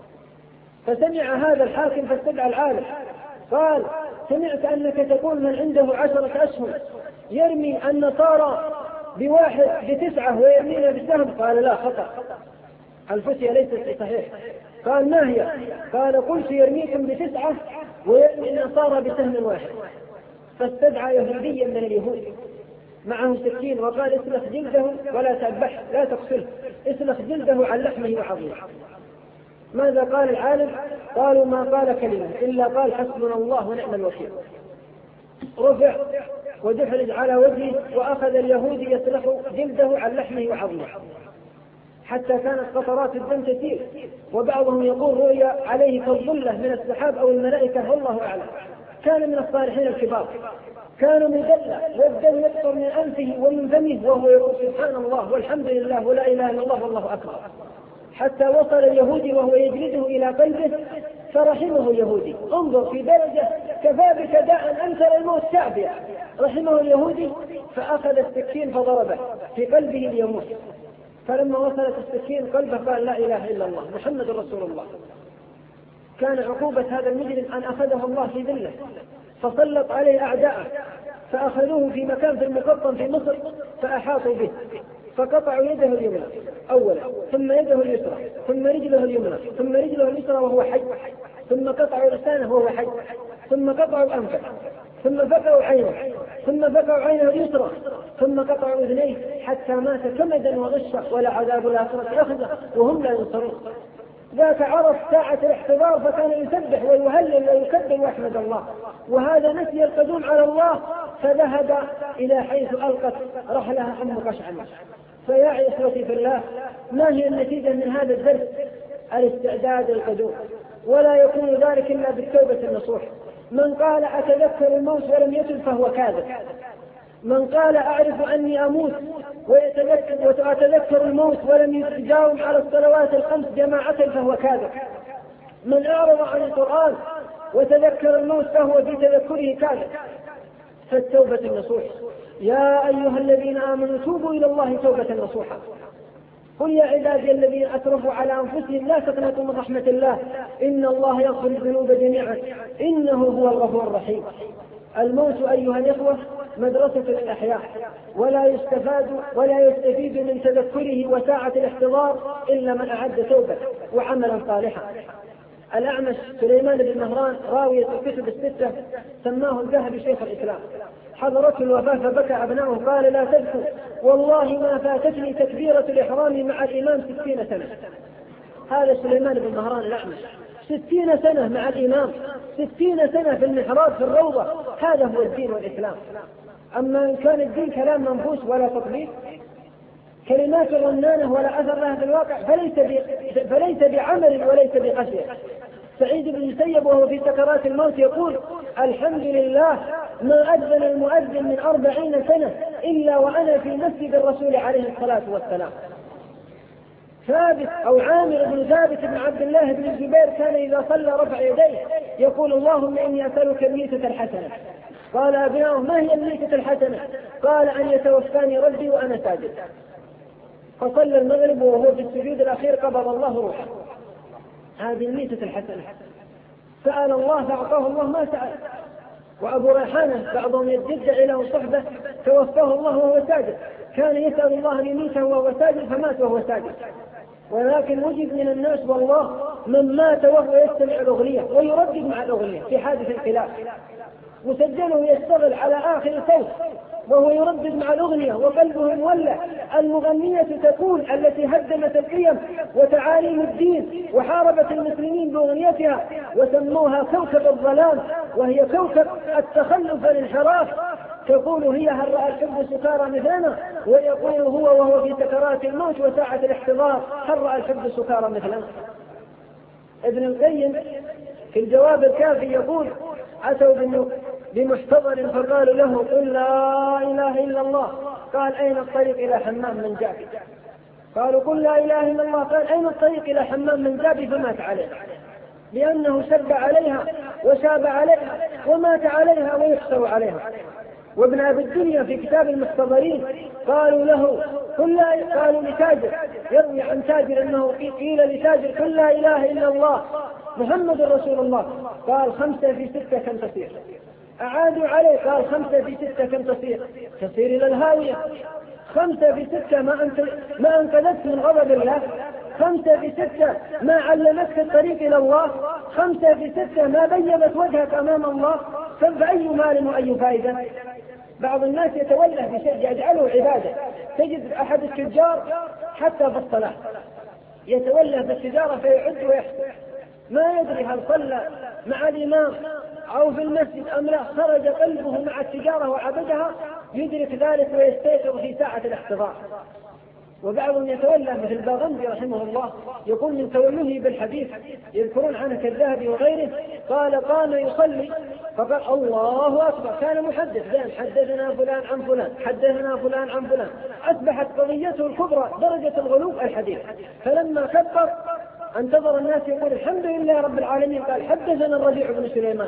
فسمع هذا الحاكم فاستدعى العالم قال سمعت أنك تقول من عنده عشرة أسهم يرمي النصارى بواحد بتسعة ويرمينا بسهم؟ قال لا، خطأ، الفتية ليست صحيح. قال ما هي؟ قال قلت يرميكم بتسعة ويرمي النصارى بسهم واحد. فاستدعى يهوديا من اليهود معه سكين وقال اسلخ جلده ولا تذبحه، لا تقتله، اسلخ جلده عن لحمه وعظمه. ماذا قال العالم؟ قالوا ما قال كلمة إلا قال حسبنا الله ونعم الوكيل. رفع ودحرج على وجهه وأخذ اليهودي يسلخ جلده عن لحمه وعظمه حتى كانت قطرات الدم تسيل، وبعضهم يقول رؤيا عليه كالظلة من السحاب أو الملائكة والله أعلم. كان من الصالحين الكبار، كان مدلع والدم يقطر من أنفه ومن فمه وهو يقول سبحان الله والحمد لله ولا إله إلا الله والله أكبر، حتى وصل اليهودي وهو يجلده إلى قلبه فرحمه اليهودي. انظر في درجة كفى بك داء أنكر الموت شعبه، رحمه اليهودي فأخذ السكين فضربه في قلبه ليموت. فلما وصلت السكين قلبه قال لا إله إلا الله محمد رسول الله. كان عقوبة هذا المجرم أن أخذه الله في ذله فسلط عليه أعداءه، فأخذوه في مكان في المقطم في مصر فأحاطوا به، فقطعوا يده اليمنى أولا، ثم يده اليسرى، ثم رجله اليمنى، ثم رجله اليسرى وهو حي، ثم قطعوا لسانه وهو حي، ثم قطعوا أنفه، ثم فقعوا عينه، ثم فقعوا عينه اليسرى، ثم قطعوا أذنيه حتى مات كمدا وغشا ولا عذاب الآخرة أخذه وهم لا ينصرون. ذاك عرف ساعة الاحتضار فكان يسبح ويهلل ويكبر ويحمد الله، وهذا نسي القدوم على الله فذهب إلى حيث ألقت رحلها أم قشعر. فيا إخوتي في الله، ما هي النتيجة من هذا الدرس؟ الاستعداد القدوم، ولا يكون ذلك إلا بالتوبة النصوح. من قال أتذكر الموت ولم يتب فهو كاذب. من قال أعرف أني أموت ويتذكر وأتذكر الموت ولم يجاوم على الصلوات الخمس جماعة فهو كاذب. من أعرض عن القرآن وتذكر الموت فهو في تذكره كاذب. فالتوبة النصوح. يا أيها الذين آمنوا توبوا إلى الله توبة نصوحا. قل يا عبادي الذين أسرفوا على أنفسهم لا تقنطوا من رحمة الله إن الله يغفر الذنوب جميعا إنه هو الغفور الرحيم. الموت أيها الإخوة مدرسة للأحياء، ولا يستفاد ولا يستفيد من تذكره وساعة الاحتضار إلا من أعد توبة وعملا صالحا. الأعمش سليمان بن مهران راوية الكتب الستة سماه الذهبي شيخ الإسلام. حضرته الوفاة فبكى أبنائه قال لا تبكوا والله ما فاتتني تكبيرة الإحرام مع الإمام ستين سنة. هذا سليمان بن مهران الأعمش ستين سنة مع الإمام، ستين سنة في المحراب في الروضة. هذا هو الدين والإسلام. أما إن كان الدين كلام منفوس ولا تطبيق، كلمات رنانة ولا أثر لها في الواقع، فليس, فليس بعمل وليس بقسوة. سعيد بن المسيب وهو في سكرات الموت يقول الحمد لله ما أذن المؤذن من أربعين سنة إلا وأنا في مسجد الرسول عليه الصلاة والسلام. ثابت أو عامر بن ثابت بن عبد الله بن الزبير كان إذا صلى رفع يديه يقول اللهم إني أسألك الميتة الحسنة. قال أبنائه ما هي الميتة الحسنة؟ قال أن يتوفاني ربي وأنا ساجد. فصلى المغرب وهو في السجود الأخير قبض الله روحه. هذه الميتة الحسنة. سأل الله فأعطاه الله ما سأل. وأبو ريحانة بعضهم يدعي له صحبة توفاه الله وهو ساجد، كان يسأل الله أن يميته وهو ساجد فمات وهو ساجد. ولكن وجد من الناس والله من مات وهو يستمع الأغنية ويردد مع الأغنية في حادث الخلاف، مسجله يشتغل على آخر صوت وهو يردد مع الأغنية وقلبه مولع. المغنية تكون التي هدمت القيم وتعاليم الدين وحاربت المسلمين بأغنيتها، وسموها كوكب الظلام، وهي كوكب التخلف والانحراف. تقول هي هل رأى الحب سكارى مثلنا، ويقول هو وهو في سكرات الموت وساعة الاحتضار هل رأى الحب سكارى مثلنا. ابن القيم في الجواب الكافي يقول أتوا بمحتضر فقالوا له قل لا إله إلا الله، قال أين الطريق إلى حمام من جابي؟ قالوا قل لا إله إلا الله، قال أين الطريق إلى حمام من جابي؟ فمات عليها، لأنه شب عليها وشاب عليها ومات عليها ويحصر عليها. وابن أبي الدنيا في كتاب المحتضرين قالوا له قل لا، قالوا لتاجر يروي عن تاجر أنه قيل لتاجر قل لا إله إلا الله محمد رسول الله، قال خمسة في ستة كم تصير؟ أعادوا عليه قال خمسة في ستة كم تصير؟ تصير إلى الهاوية. خمسة في ستة ما أنت ما أنقذتك من غضب الله، خمسة في ستة ما علمتك الطريق إلى الله، خمسة في ستة ما بيضت وجهك أمام الله، فأي مال وأي فائدة؟ بعض الناس يتوله بشيء يجعله عبادة. تجد أحد التجار حتى في الصلاة يتوله بالتجارة فيعد ويحسب، ما يدري هل صلى مع الإمام أو في المسجد أم لا، خرج قلبه مع التجارة وعبدها، يدرك ذلك ويستيقظ في ساعة الاحتضار. وبعضهم يتولى مثل الباغندي رحمه الله يقول من توليه بالحديث يذكرون عنه كالذهبي وغيره، قال قام يصلي فقال الله أكبر، كان محدث زين حدثنا فلان عن فلان حدثنا فلان عن فلان، أصبحت قضيته الكبرى درجة الغلو الحديث. فلما كبر انتظر الناس يقول الحمد لله رب العالمين، قال حدثنا الربيع بن سليمان،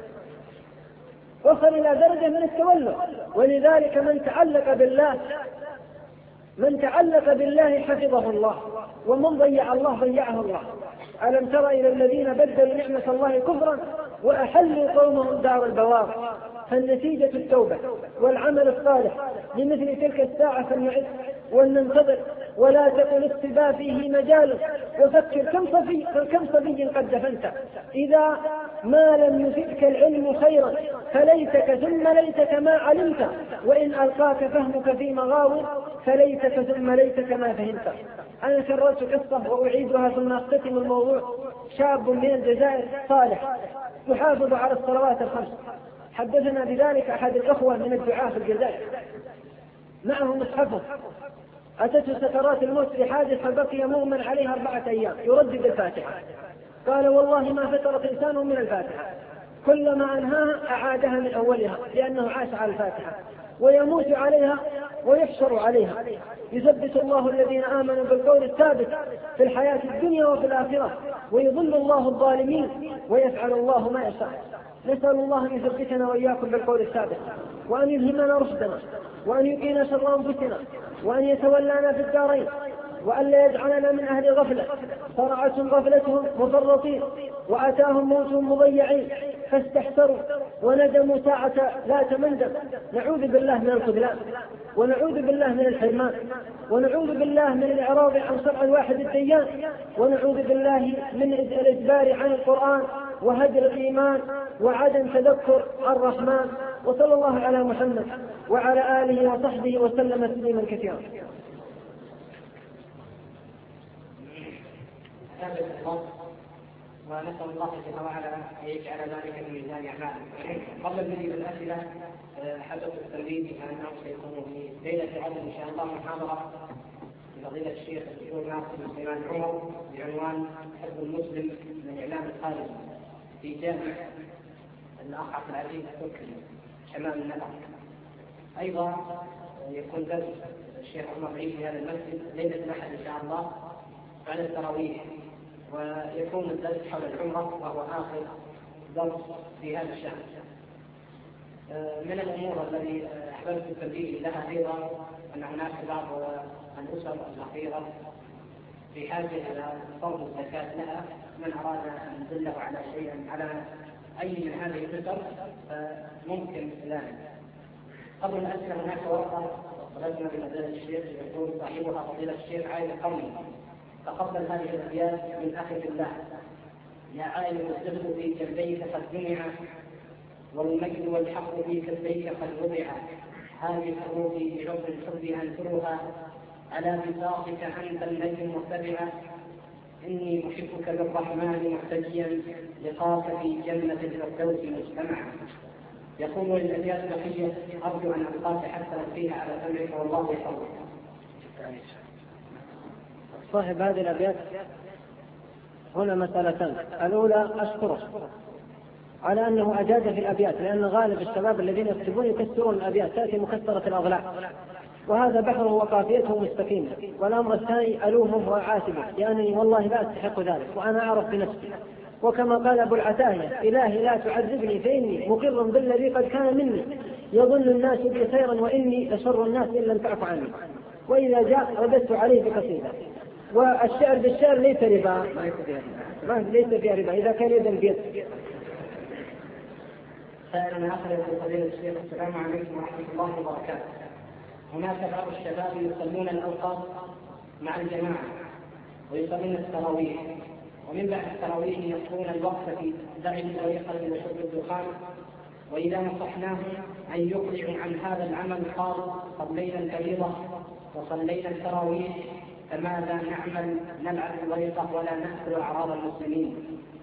وصل إلى درجة من التولع. ولذلك من تعلق بالله من تعلق بالله حفظه الله، ومن ضيع الله ضيعه الله. ألم تر إلى الذين بدلوا نعمة الله كفرا وأحلوا قومهم دار البوار. فالنتيجة التوبة والعمل الصالح. لمثل تلك الساعة فلنعد ولننتظر ولا تقل السبا فيه مجال، وفكر كم صبي كم صبي قد دفنت، إذا ما لم يفدك العلم خيرا فليتك ثم ليتك ما علمت، وإن ألقاك فهمك في مغاور فليتك ثم ليتك ما فهمت. أنا كررت قصة وأعيدها ثم أختتم الموضوع. شاب من الجزائر صالح يحافظ على الصلوات الخمس، حدثنا بذلك أحد الأخوة من الدعاة في الجزائر، معه مصحفه، أتته سكرات الموت بحادث فبقي مؤمن عليها أربعة أيام يردد الفاتحة. قال والله ما فترت إنسان من الفاتحة، كلما أنهاها أعادها من أولها لأنه عاش على الفاتحة، ويموت عليها ويحشر عليها. يثبت الله الذين آمنوا بالقول الثابت في الحياة الدنيا وفي الآخرة، ويضل الله الظالمين ويفعل الله ما يشاء. نسأل الله أن يثبتنا وإياكم بالقول الثابت، وأن يلهمنا رشدنا، وأن يقينا شر أنفسنا، وأن يتولانا في الدارين، وأن لا يجعلنا من أهل غفلة صرعتهم غفلتهم مفرطين، وأتاهم موتهم مضيعين فاستحسروا وندموا ساعة لا تمندم. نعوذ بالله من الخذلان، ونعوذ بالله من الحرمان، ونعوذ بالله من الإعراض عن شرع الواحد الديان، ونعوذ بالله من الإجبار عن القرآن وهجر الإيمان وعدم تذكر الرحمن. وصلى الله على محمد وعلى آله وصحبه وسلم تسليما كثيرا. ونسأل الله جل وعلا أن يجعل ذلك في ميزان أعمالنا. قبل البدء بالأسئلة حدث التنبيه أنه سيكون في ليلة غد إن شاء الله محاضرة لفضيلة الشيخ الدكتور ناصر بن سليمان عمر بعنوان حب المسلم من إعلام الخارج في جامع الأخ عبد العزيز التركي أمام النبع. أيضا يكون درس الشيخ عمر عيد في هذا المسجد ليلة الأحد إن شاء الله بعد التراويح، ويكون الدرس حول العمرة وهو آخر درس في هذا الشهر. من الأمور التي أحببت التنبيه لها أيضا أن هناك بعض الأسر الأخيرة في حاجة إلى فرض الزكاة لها. من أراد أن يدله على شيء على أي من هذه الأسر ممكن الآن. قبل الأسئلة هناك ورقة طلبنا بمدينة الشيخ يقول صاحبها فضيلة الشيخ عائل القرني، تقبل هذه الأبيات من أخي في الله: يا عائل الزهد في كفيك قد جمع، والمجد والحق في كفيك قد وضع، هذه حروفي بعذر الحب أنثرها، على بساطك أنت النجم المتبع، إني محبك بالرحمن محتجيا، لقاك في جنة الفردوس مجتمعا. يقول للأبيات بقية أرجو أن ألقاك حتى ألقيها على سمعك والله يحفظك. صاحب هذه الأبيات هنا مسألتان. الأولى أشكره على أنه أجاد في الأبيات، لأن غالب الشباب الذين يكتبون يكسرون الأبيات، تأتي مكسرة الأضلاع، وهذا بحره وقافيته مستقيمة. والأمر الثاني ألومه وأعاتبه، لأنني والله لا أستحق ذلك وأنا أعرف بنفسي. وكما قال أبو العتاهية: إلهي لا تعذبني فإني مقر بالذي قد كان مني، يظن الناس بي خيرا وإني لشر الناس إن لم تعف عني. وإذا جاء رددت عليه بقصيدة. والشعر بالشعر ليس ربا، ما ليس فيها ربا إذا كان يدا بيد. سائل آخر يقول فضيلة الشيخ: السلام عليكم ورحمة الله وبركاته. هناك بعض الشباب يصلون الأوقات مع الجماعة ويصلون التراويح، ومن بعد التراويح يقضون الوقت في دعي الطريقة وشرب الدخان، وإذا نصحناهم أن يقلعوا عن هذا العمل قالوا: صلينا الفريضة وصلينا التراويح فماذا نعمل؟ نلعب الورقة ولا نأكل أعراض المسلمين.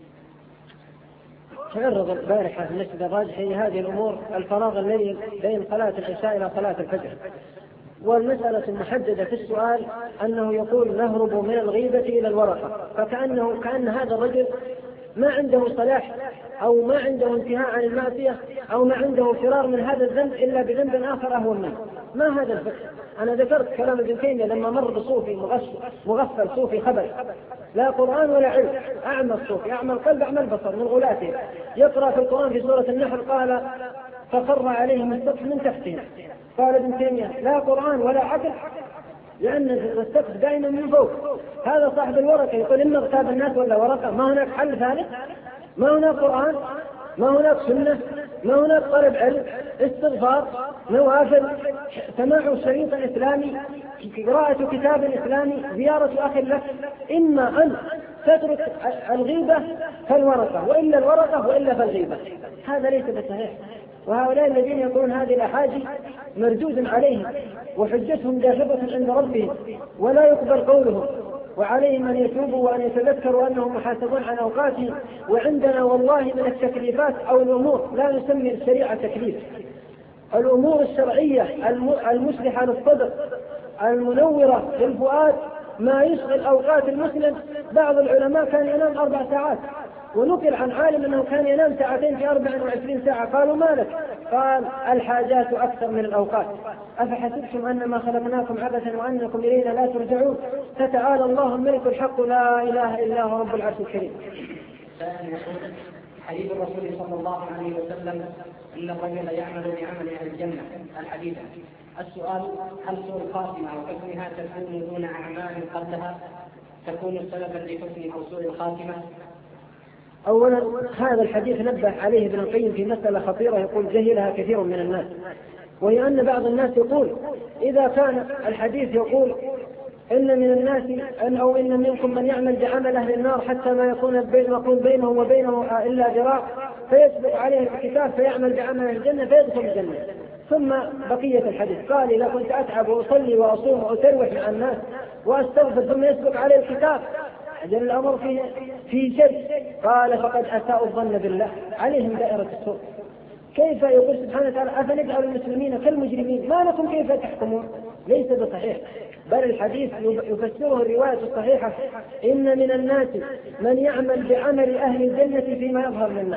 تعرض البارحة في مسجد الراجحي هذه الأمور، الفراغ الذي بين صلاة العشاء إلى صلاة الفجر. والمسألة المحددة في السؤال أنه يقول: نهرب من الغيبة إلى الورقة، فكأنه كأن هذا الرجل ما عنده صلاح أو ما عنده انتهاء عن المعصية أو ما عنده فرار من هذا الذنب إلا بذنب آخر أهون منه. ما هذا الفكر؟ أنا ذكرت كلام ابن تيمية لما مر بصوفي مغفل صوفي خبر، لا قرآن ولا علم، أعمى الصوفي، أعمى القلب أعمى البصر من غلاته، يقرأ في القرآن في سورة النحل قال: فخر عليهم السقف من تحتهم. قال ابن تيمية: لا قرآن ولا عقل، لأن السقف دائما من فوق. هذا صاحب الورقة يقول: إما اغتاب الناس ولا ورقة. ما هناك حل ثالث؟ ما هناك قرآن، ما هناك سنة، ما هناك طلب علم، استغفار، نوافل، سماع شريط إسلامي، قراءة كتاب إسلامي، زيارة أخ لك. إما أن تترك الغيبة فالورقة، وإلا الورقة وإلا فالغيبة. هذا ليس بصحيح. وهؤلاء الذين يقولون هذه الأحاجي مردود عليهم وحجتهم داحضة عند ربهم ولا يقبل قولهم، وعليهم أن يتوبوا وأن يتذكروا أنهم محاسبون عن أوقاتهم. وعندنا والله من التكليفات أو الأمور لا نسمي الشريعة تكليف، الأمور الشرعية المصلحة للصدر المنورة للفؤاد ما يشغل أوقات المسلم. بعض العلماء كان ينام أربع ساعات، ونقل عن عالم أنه كان ينام ساعتين في أربع وعشرين ساعة. قالوا: ما لك؟ قال: الحاجات أكثر من الأوقات، أفحسبتم أنما خلقناكم عبثا وأنكم إلينا لا ترجعون، فتعالى الله الملك الحق لا إله إلا هو رب العرش الكريم. حديث الرسول صلى الله عليه وسلم: إن الرجل يعمل بعمل أهل الجنة، الحديث. السؤال: هل سوء الخاتمة وحسنها تكون دون أعمال قبلها تكون سببا لحسن أو سوء الخاتمة؟ أولا هذا الحديث نبه عليه ابن القيم في مسألة خطيرة يقول جهلها كثير من الناس، وهي أن بعض الناس يقول إذا كان الحديث يقول إن من الناس أن أو إن منكم من يعمل بعمل أهل النار حتى ما يكون بين بينه وبينه إلا ذراع فيسبق عليه الكتاب فيعمل بعمل أهل الجنة فيدخل الجنة. ثم بقية الحديث قال: إذا كنت أتعب وأصلي وأصوم وأتروح مع الناس وأستغفر ثم يسبق عليه الكتاب أجل الأمر في في شيء، قال: فقد أساءوا الظن بالله، عليهم دائرة السوء. كيف يقول سبحانه وتعالى: أفنجعل المسلمين كالمجرمين ما لكم كيف تحكمون؟ ليس بصحيح، بل الحديث يفسره الرواية الصحيحة: إن من الناس من يعمل بعمل أهل الجنة فيما يظهر للناس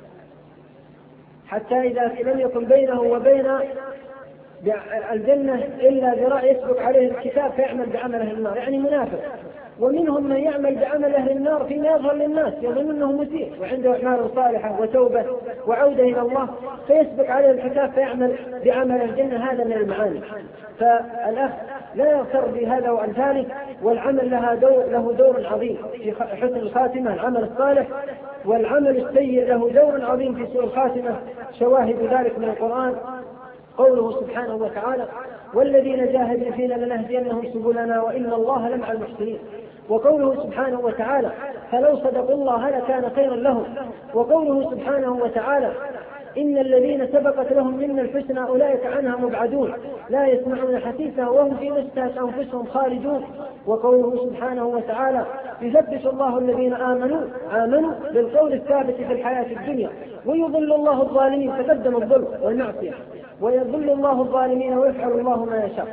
حتى إذا لم يكن بينه وبين الجنة إلا ذراع يسبق عليه الكتاب فيعمل بعمل أهل النار، يعني منافق. ومنهم من يعمل بعمل أهل النار فيما يظهر للناس يظن أنه مسيء وعنده أعمال صالحة وتوبة وعودة إلى الله فيسبق عليه الكتاب فيعمل بعمل الجنة. هذا من المعاني. فالأخ لا يغتر بهذا وأمثاله، والعمل لها دور له دور عظيم في حسن الخاتمة، العمل الصالح، والعمل السيء له دور عظيم في سوء الخاتمة. شواهد ذلك من القرآن قوله سبحانه وتعالى والذين جاهدوا فينا لنهدينهم سبلنا وإن الله لمع المحسنين. وقوله سبحانه وتعالى فلو صدقوا الله لكان خيرا لهم. وقوله سبحانه وتعالى إن الذين سبقت لهم منا الحسنى أولئك عنها مبعدون لا يسمعون حسيسها وهم في نشأة أنفسهم خالدون. وقوله سبحانه وتعالى يثبت الله الذين آمنوا آمنوا بالقول الثابت في الحياة الدنيا ويضل الله الظالمين. تقدم الظلم والمعصية. ويضل الله الظالمين ويفعل الله ما يشاء.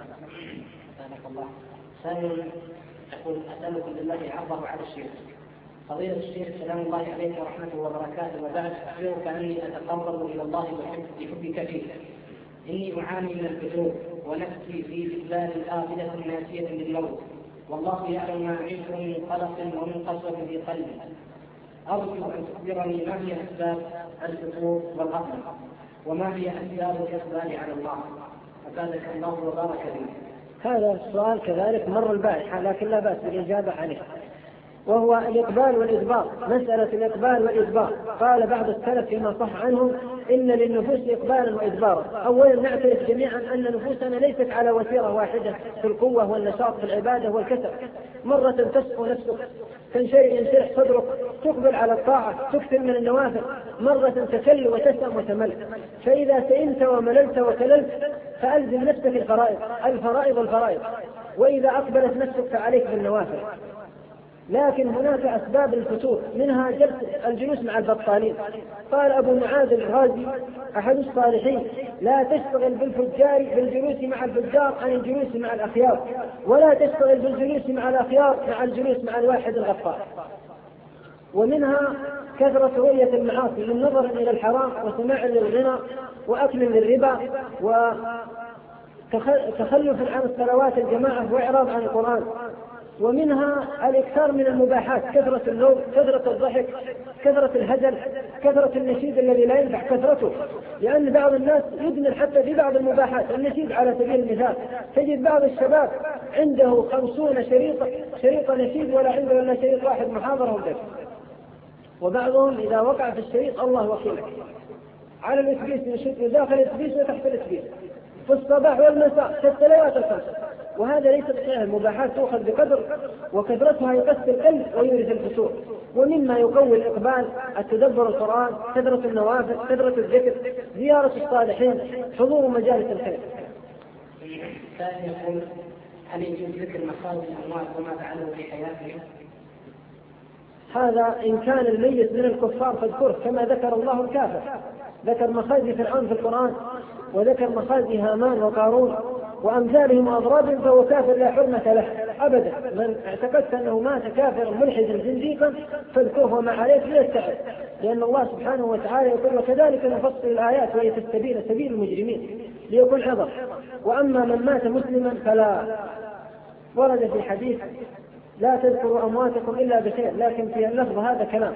ثانيا يقول أسألكم بالله عرضه على الشيخ. فضيلة الشيخ سلام الله عليك ورحمته وبركاته، وبعد أخبرك أني أتقرب إلى الله بحبك فيه. إني أعاني من الفتور ونفسي في إقبال آخذة ناسية للموت، والله يعلم ما أعيش من قلق ومن قسوة في قلبي. أرجو أن تخبرني ما هي أسباب الفتور والغفلة، وما هي أسباب الإقبال على الله، أفادك الله وبارك فيك. هذا السؤال كذلك مر البارحة لكن لا بأس بالإجابة عليه، وهو الإقبال والإدبار. مسألة الإقبال والإدبار قال بعض السلف فيما صح عنهم إن للنفوس إقبالا وإدبارا. أولا نعترف جميعا أن نفوسنا ليست على وتيرة واحدة في القوة والنشاط في العبادة والكسل. مرة تصفو نفسك ينشرح صدرك تقبل على الطاعة تكثر من النوافل، مرة تكل وتسأم وتمل. فإذا سئمت ومللت وكللت فألزم نفسك الفرائض الفرائض الفرائض وإذا أقبلت نفسك فعليك بالنوافل. لكن هناك أسباب الفتور، منها جلس الجلوس مع البطالين. قال أبو معاذ الرازي أحد الصالحين لا تشتغل بالفجار بالجلوس مع الفجار عن الجلوس مع الأخيار، ولا تشتغل بالجلوس مع الأخيار مع الجلوس مع الواحد الغفار. ومنها كثرة رؤية المعاصي من نظر إلى الحرام وسماع للغنى وأكل للربا وتخلف عن الصلوات الجماعة وإعراض عن القرآن. ومنها الإكثار من المباحات، كثرة اللوم، كثرة الضحك، كثرة الهزل، كثرة النشيد الذي لا ينفع كثرته، لأن بعض الناس يدمن حتى في بعض المباحات. النشيد على سبيل المثال تجد بعض الشباب عنده خمسون شريط شريط نشيد ولا عنده إلا شريط واحد محاضرة ودرس، وبعضهم إذا وقع في الشريط الله وكيلك على الإتبيس يشد داخل الإتبيس وتحت الإتبيس في الصباح والمساء في الصلوات الخمس. وهذا ليس بصحيح. المباحات تؤخذ بقدر وكثرتها يقسي القلب ويورث الفتور. ومما يقوي الإقبال التدبر القرآن، كثرة النوافل، كثرة الذكر، زيارة الصالحين، حضور مجالس الخير. ثاني يقول هل يجوز ذكر مخارج الأموات وما فعله في حياته؟ هذا إن كان الميت من الكفار فاذكره كما ذكر الله الكافر. ذكر مخازي فرعون في القرآن، وذكر مخازي هامان وقارون وأمثالهم وأضرابهم، فهو كافر لا حرمة له أبدا. من اعتقدت أنه مات كافرا ملحدا زنديقا فاذكره وما عليك ليستعد، لأن الله سبحانه وتعالى يقول وكذلك نفصل الآيات ولتستبين سبيل المجرمين ليكون عظم. وأما من مات مسلما فلا. ورد في حديث لا تذكروا أمواتكم إلا بخير، لكن في اللفظ هذا كلام.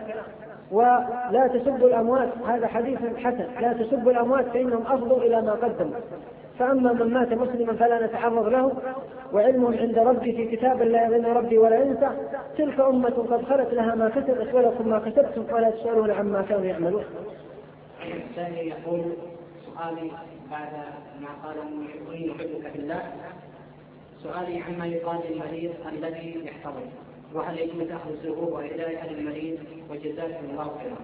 ولا تسبوا الأموات، هذا حديث حسن، لا تسبوا الأموات فإنهم أفضوا إلى ما قدموا. فأما من مات مسلما فلا نتعرض له، وعلمهم عند ربي في كتاب لا يضل ربي ولا ينسى. تلك أمة قد خلت لها ما كسبت ولكم ما كسبتم ولا تسألون عما كانوا يعملون. الثاني يقول سؤالي بعد ما قال إني أحبك في الله، سؤالي عما يقال للمريض الذي يحتضر، وهل يجوز أخذ الزهور وإهدائها للمريض؟ وجزاكم الله خيرا.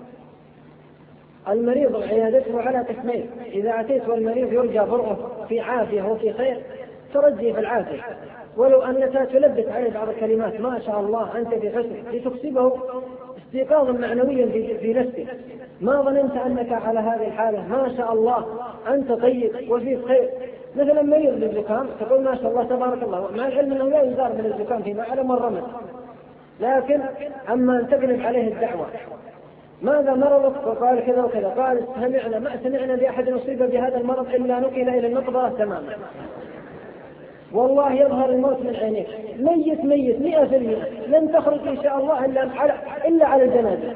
المريض عيادته على قسمين، إذا أتيت والمريض يرجى برؤه في عافية وفي خير ترجي في العافية، ولو أنك تلبس عليه بعض الكلمات ما شاء الله أنت في حسن لتكسبه استيقاظا معنويا في نفسه، ما ظننت أنك على هذه الحالة ما شاء الله أنت طيب وفي خير. مثلا مريض بالزكام تقول ما شاء الله تبارك الله، مع العلم أنه لا يزار من الزكام فيما على مرمت، لكن أما أن تغلب عليه الدعوة ماذا مرضك وقال كذا وكذا، قال سمعنا ما سمعنا بأحد يصيب بهذا المرض إلا نقل إلى النقبة تماما، والله يظهر الموت من عينيك، ميت ميت مئة في المئة لن تخرج إن شاء الله إلا على, إلا على الجنازة.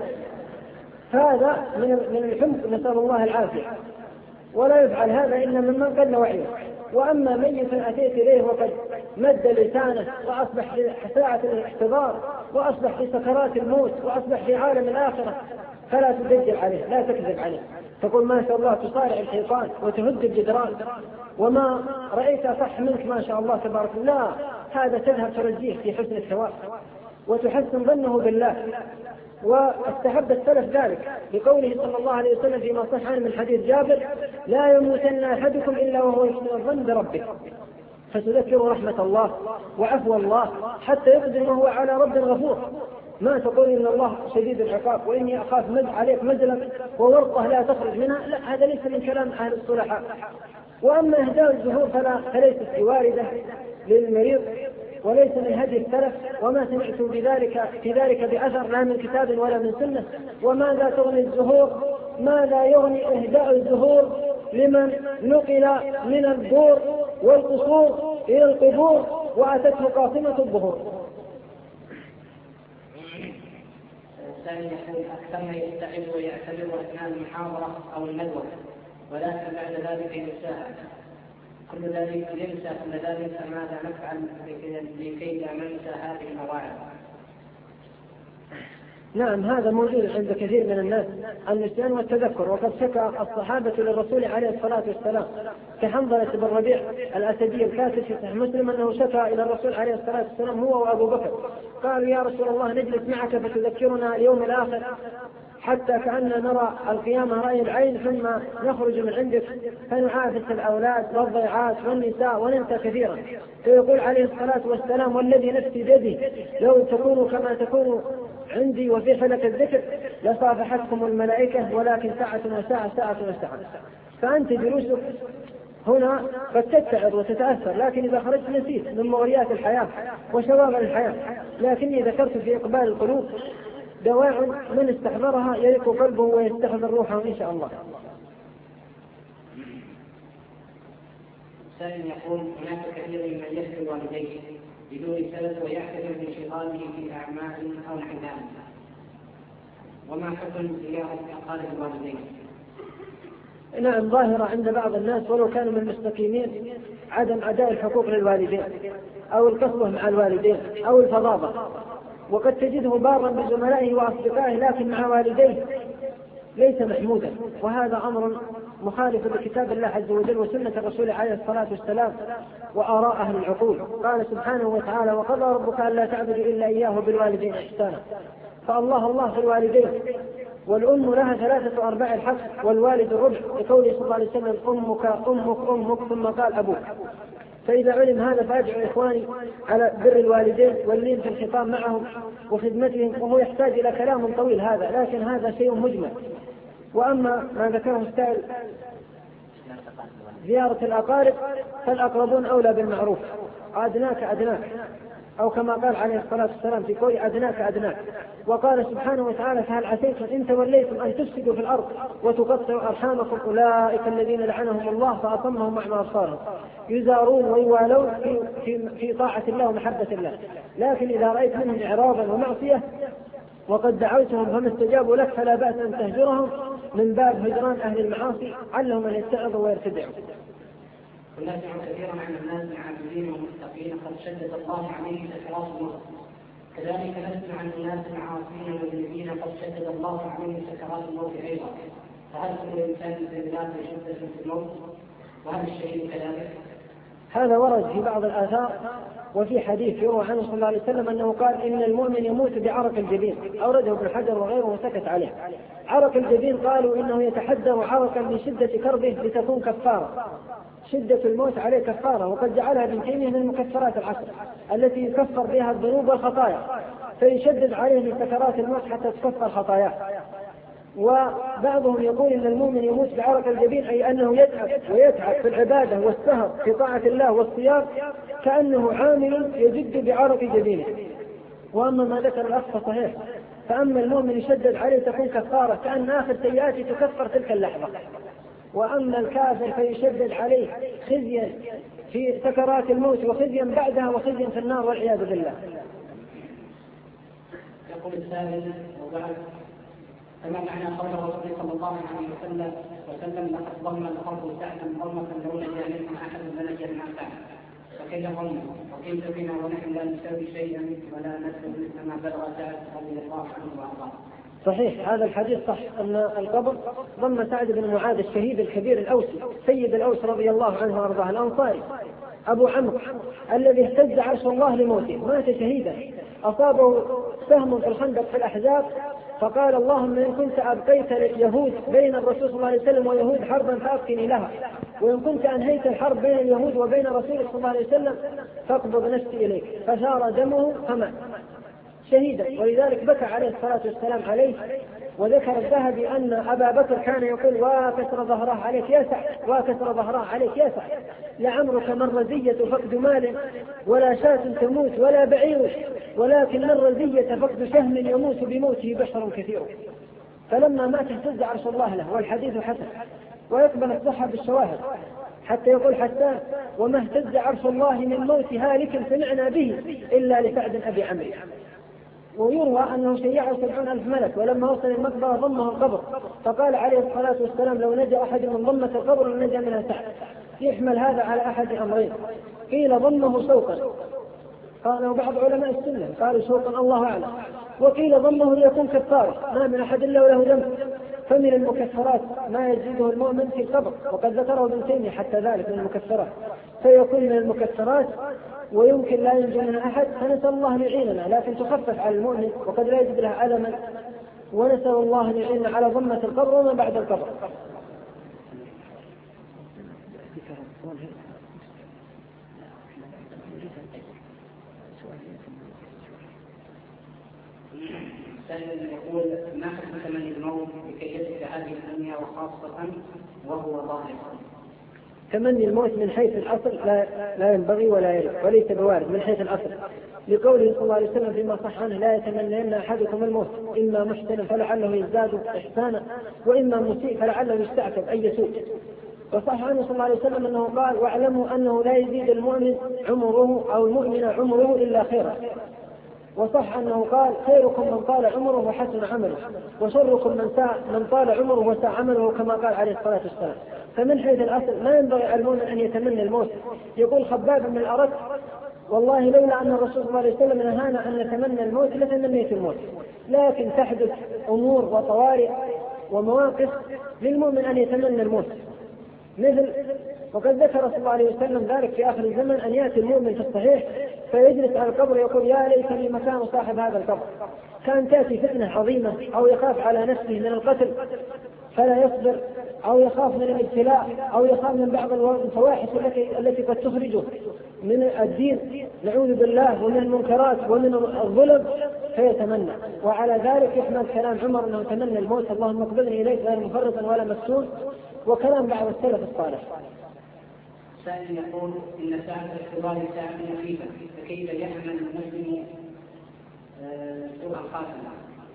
هذا من من الحمق، نسأل الله العافية، ولا يفعل هذا إلا ممن قل وعيه. وأما ميت أتيت إليه وقد مد لسانه وأصبح في ساعة الاحتضار وأصبح في سكرات الموت وأصبح في عالم الآخرة فلا تدجل عليه، لا تكذب عليه، تقول ما شاء الله تصارع الحيطان وتهد الجدران وما رأيت صح منك ما شاء الله تبارك الله، لا، هذا تذهب ترجيه في حسن الثواب وتحسن ظنه بالله. واستحب السلف ذلك بقوله صلى الله عليه وسلم فيما صح عنه من حديث جابر: لا يموتن أحدكم إلا وهو يحسن الظن بربه، فتذكر رحمة الله وعفو الله حتى يقدم وهو على رب غفور. ما تقول إن الله شديد العقاب وإني أخاف مد عليك مزلة وورطة لا تخرج منها، لا، هذا ليس من كلام أهل الصلحاء. وأما إهداء الزهور فلا فليست واردة للمريض وليس من هدي السلف، وما سمعت بذلك في ذلك بأثر لا من كتاب ولا من سنة. وماذا تغني الزهور؟ ماذا يغني إهداء الزهور لمن نقل من الدور والقصور إلى القبور وأتته قاصمة الظهور؟ الثاني يقول: أكثر ما يستعد ويعتبر أثناء المحاضرة أو الندوة، ولكن بعد ذلك ينساها كل ذلك ينسى كل ذلك، فماذا نفعل لكي لا ننسى هذه المواعظ؟ نعم، هذا موجود عند كثير من الناس النسيان والتذكر، وقد شكى الصحابة للرسول عليه الصلاة والسلام كحنظلة بن ربيع الأسدي الكاتب في صحيح مسلم أنه شكى إلى الرسول عليه الصلاة والسلام هو وأبو بكر، قالوا: يا رسول الله نجلس معك فتذكرنا اليوم الآخر حتى كأننا نرى القيامة رأي العين، ثم نخرج من عندك فنعافس الأولاد والضيعات والنساء وننسى كثيرا. فيقول عليه الصلاة والسلام: والذي نفسي بيده لو تكونوا كما تكونوا عندي وفي حلق الذكر لصافحتكم الملائكة، ولكن ساعة وساعة ساعة وساعة. فأنت جلوسك هنا قد تتعظ وتتأثر، لكن إذا خرجت نسيت من مغريات الحياة وشواغل الحياة. لكني ذكرت في إقبال القلوب دواع من استحضرها يرق قلبه ويستحضر روحه إن شاء الله. سائل يقول: هناك كثير من يحكي والديه بدون سبب ويحتفل بانشغاله في أعمال أو نحو ذلك، وما حكم زيارة أقارب الوالدين؟ نعم، ظاهرة عند بعض الناس ولو كانوا من المستقيمين عدم أداء الحقوق للوالدين أو القسوة مع الوالدين أو الفظاظة، وقد تجده بارا بزملائه وأصدقائه لكن مع والديه ليس محمودا، وهذا أمر مخالف لكتاب الله عز وجل وسنة الرسول عليه الصلاة والسلام وآراء أهل العقول. قال سبحانه وتعالى: وقضى ربك ألا تعبدوا إلا إياه بالوالدين إحسانا. فالله الله في الوالدين، والأم لها ثلاثة أرباع الحق والوالد الربع، لقوله صلى الله عليه وسلم: أمك أمك أمك ثم قال أبوك. فإذا علم هذا فأدعو إخواني على بر الوالدين واللين في الخطاب معهم وخدمتهم، وهو يحتاج إلى كلام طويل هذا، لكن هذا شيء مجمل. وأما ما ذكره السائل زيارة الأقارب فالأقربون أولى بالمعروف، أدناك أدناك، أو كما قال عليه الصلاة والسلام في قول أدناك أدناك. وقال سبحانه وتعالى: فهل عسيتم إن توليتم أن تفسدوا في الأرض وتقطعوا أرحامكم أولئك الذين لعنهم الله فأصمهم وأعمى أبصارهم. يزارون ويوالون في, في, في طاعة الله ومحبة الله، لكن إذا رأيت منهم إعراضا ومعصية وقد دعوتهم فما استجابوا لك فلا بأس أن تهجرهم من باب هجران أهل المعاصي علهم أن يتعظوا ويرتدعوا. ونسمع كثيرا عن الناس العابدين والمتقين قد شدد الله عليهم سكرات الموت، كذلك نسمع عن الناس العاصين والمذنبين قد شدد الله عليهم سكرات الموت أيضا، فهل كل إنسان بذات شدة في الموت؟ وهل الشيء كذلك؟ هذا ورد في بعض الآثار وفي حديث يروى عنه صلى الله عليه وسلم أنه قال: إن المؤمن يموت بعرق الجبين، أورده ابن حجر وغيره وسكت عليه. عرق الجبين قالوا إنه يتحدر عرقا لشدة كربه لتكون كفارة، شدة الموت عليه كفارة، وقد جعلها ابن تيمية من مكفرات العشر التي يكفر بها الذنوب والخطايا، فيشدد عليه من سكرات الموت حتى تكفر خطاياه. وبعضهم يقول إن المؤمن يموت بعرق الجبين، أي أنه يتعب ويتعب في العبادة والسهر في طاعة الله والصيام كأنه عامل يجد بعرق جبينه. وأما ما ذكر الأخ صحيح، فأما المؤمن يشدد عليه تكون كفارة كأن آخر سيئاته تكفر تلك اللحظة، وأما الكافر فيشدد عليه خزيا في سكرات الموت وخزيا بعدها وخزيا في النار والعياذ بالله. يقول السائل: وبعد كما معنى قول الرسول صلى الله عليه وسلم وسلم لقد ضم القلب سعدا ضمة لو لم يعلم أحد بلد ما فعل، فكيف ظن وكيف بنا ونحن لا نساوي شيئا ولا نسلم مثل ما بلغ سعد رضي الله عنه وارضاه؟ صحيح هذا الحديث صح أن القبر ضم سعد بن معاذ الشهيد الكبير الأوسي سيد الأوس رضي الله عنه وأرضاه الأنصاري أبو عمرو الذي اهتز عرش الله لموته، مات شهيدا، أصابه سهم في الخندق في الأحزاب، فقال اللهم إن كنت أبقيت اليهود بين الرسول صلى الله عليه وسلم ويهود حربا فأبقني لها، وإن كنت أنهيت الحرب بين اليهود وبين رسول صلى الله عليه وسلم فاقبض نفسي إليك، فثار دمه فمات شهيدا. ولذلك بكى عليه الصلاة والسلام عليه. وذكر الذهبي أن أبا بكر كان يقول وكسر ظهره عليك يا سعد، وكسر ظهره عليك يا سعد، لعمرك من رزية فقد مال ولا شاة تموت ولا بعير، ولكن من رزية فقد شهم يموت بموته بشر كثير. فلما مات اهتز عرش الله له، والحديث حسن ويقبل الصحة بالشواهد، حتى يقول حسان وما اهتز عرش الله من موت هالك سمعنا به إلا لسعد أبي عمرو. ويروى أنه شيعه سبعون ألف ملك، ولما وصل المقبرة ضمه القبر، فقال عليه الصلاة والسلام لو نجا أحد من ضمة القبر لنجا منها سعد. يحمل هذا على أحد أمرين، قيل ضمه شوقا، قالوا بعض علماء السنة قالوا شوقا الله أعلم، وقيل ضمه ليكون كفارة، ما من أحد إلا وله ذنب، فمن المكفرات ما يزيده المؤمن في القبر، وقد ذكره ابن تيمية حتى ذلك من المكفرات، فيكون من المكفرات ويمكن لا ينجو منها أحد، فنسأل الله أن يعيننا، لكن تخفف على المؤمن وقد لا يجد لها ألما، ونسأل الله أن يعيننا على ضمة القبر وما بعد القبر. سائل يقول ما حكم تمني الموت لكي يجد هذه الدنيا وخاصة وهو ظاهر؟ تمني الموت من حيث الأصل لا, لا ينبغي ولا يرد وليس بوارد من حيث الأصل، لقوله صلى الله عليه وسلم فيما صح عنه لا يتمنين أحدكم الموت إما محسنا فلعله يزداد إحسانا وإما مسيء فلعله يستعتب أي سوء. وصح عنه صلى الله عليه وسلم أنه قال واعلموا أنه لا يزيد المؤمن عمره أو المؤمن عمره إلا خيرا. وصح أنه قال خيركم من طال عمره وحسن عمله، وشركم من, من طال عمره وساء عمله، كما قال عليه الصلاة والسلام. فمن حيث الأصل ما ينبغي على المؤمن أن يتمنى الموت. يقول خباب بن الأرت والله لولا أن الرسول صلى الله عليه وسلم نهانا أن نتمنى الموت لتمنيت الموت، لكن تحدث أمور وطوارئ ومواقف للمؤمن أن يتمنى الموت، مثل وقد ذكر صلى الله عليه وسلم ذلك في آخر الزمن أن يأتي المؤمن في الصحيح فيجلس على القبر يقول يا ليت لي مكان صاحب هذا القبر، كان تأتي فتنة عظيمة أو يخاف على نفسه من القتل فلا يصبر، أو يخاف من الابتلاء، أو يخاف من بعض الفواحش التي التي قد تخرجه من الدين نعوذ بالله، ومن المنكرات ومن الظلم فيتمنى. وعلى ذلك يحمل كلام عمر أنه تمنى الموت اللهم اقبضني إليك غير مفرطا ولا مفتون، وكلام بعض السلف الصالح. سائل يقول إن ساعة الاختبار ساعة مخيفة، فكيف يأمن المسلم سوء الخاتمة؟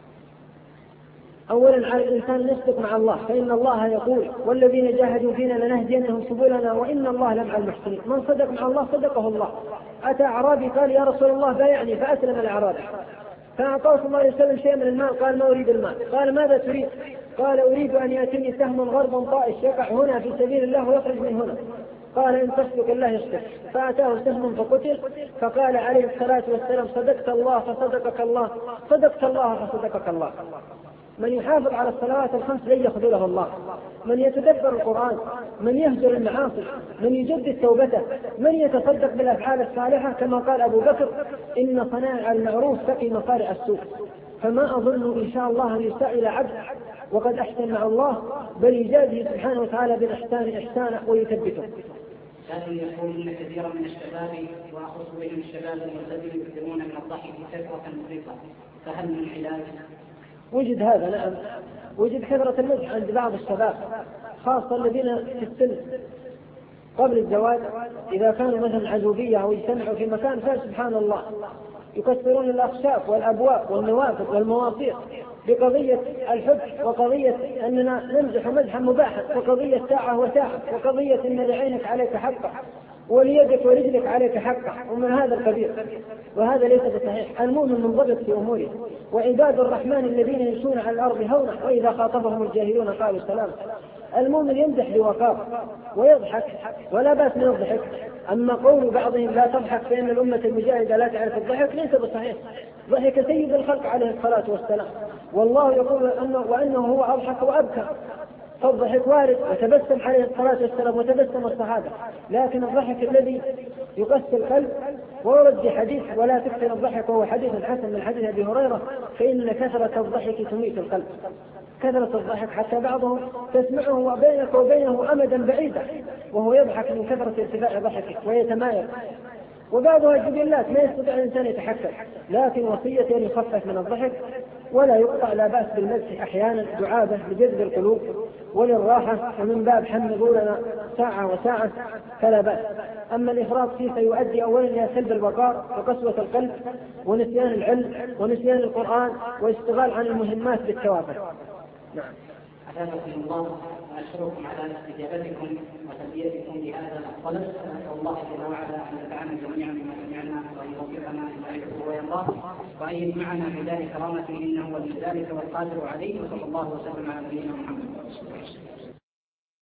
أولا على الإنسان أن يصدق مع الله، فإن الله يقول والذين جاهدوا فينا لنهدينهم سبلنا وإن الله لمع المحسنين. من صدق مع الله صدقه الله. أتى أعرابي قال يا رسول الله بايعني، فأسلم الأعرابي فأعطاه صلى الله عليه وسلم شيء من المال، قال ما أريد المال. قال ماذا تريد؟ قال أريد أن يأتيني سهم غرب طائش يقع هنا في سبيل الله ويخرج من هنا. قال إن تصدق الله يصدق. فأتاه سهم فقتل، فقال عليه الصلاة والسلام صدقت الله فصدقك الله، صدقت الله فصدقك الله. من يحافظ على الصلوات الخمس لن يخذله الله، من يتدبر القرآن، من يهجر المعاصي، من يجدد توبته، من يتصدق بالأفعال الصالحة، كما قال أبو بكر إن صنائع المعروف تقي مصارع السوء. فما أظن إن شاء الله أن يسائل عبد وقد أحسن مع الله، بل يجازي سبحانه وتعالى بالإحسان إحسانا ويثبته. كان يقول إن كثيرا من الشباب وأخص بهم الشباب الذين يكثرون من الضحك كثرة مفرطة، فهل من علاج؟ وجد هذا نعم، وجد كثرة المزح عند بعض الشباب خاصة الذين في السن قبل الزواج، إذا كانوا مثلا عزوبية أو يجتمعوا في مكان فسبحان الله يكسرون الأخشاف والأبواب والنوافذ والمواصير بقضية الحب، وقضية أننا نمزح مزحا مباحا، وقضية ساعة وساعة، وقضية أن لعينك عليك حقا وليدك ورجلك عليك حقا، ومن هذا القبيل، وهذا ليس بصحيح. المؤمن منضبط في أموره. وعباد الرحمن الذين يمشون على الأرض هونا وإذا خاطبهم الجاهلون قالوا سلام. المؤمن يمزح بوقار ويضحك ولا بأس من الضحك، أما قول بعضهم لا تضحك فإن الأمة المجاهدة لا تعرف الضحك ليس بصحيح. ضحك سيد الخلق عليه الصلاة والسلام والله يقول أنه وأنه هو أضحك وأبكى، فالضحك وارد وتبسم عليه الصلاة والسلام وتبسم الصحابة، لكن الضحك الذي يقسي القلب ورد في حديث ولا تكثر الضحك وهو حديث حسن من حديث أبي هريرة، فإن كثرة الضحك تميت القلب. كثرة الضحك حتى بعضهم تسمعه وبينك وبينه أمدا بعيدا وهو يضحك من كثرة ارتفاع ضحكه ويتمايل، وبعضها جبلات ما يستطيع الإنسان يتحكم، لكن وصية أن يخفف من الضحك ولا يقطع، لا بأس بالمزح أحيانا دعابة لجذب القلوب وللراحة، ومن باب حمدوا لنا ساعة وساعة فلا بأس. أما الإفراط فيه سيؤدي أولا إلى سلب الوقار وقسوة القلب ونسيان العلم ونسيان القرآن واشتغال عن المهمات بالتوافل. نعم. أثابكم الله وأشكركم على استجابتكم وتلبيتكم لهذا الطلب، ونسأل الله جل وعلا أن ينفعنا جميعا بما سمعنا وأن يوفقنا لما يحبه ويرضاه وأن يجمعنا في دار كرامته إنه ولي ذلك والقادر عليه، وصلى الله وسلم على نبينا محمد.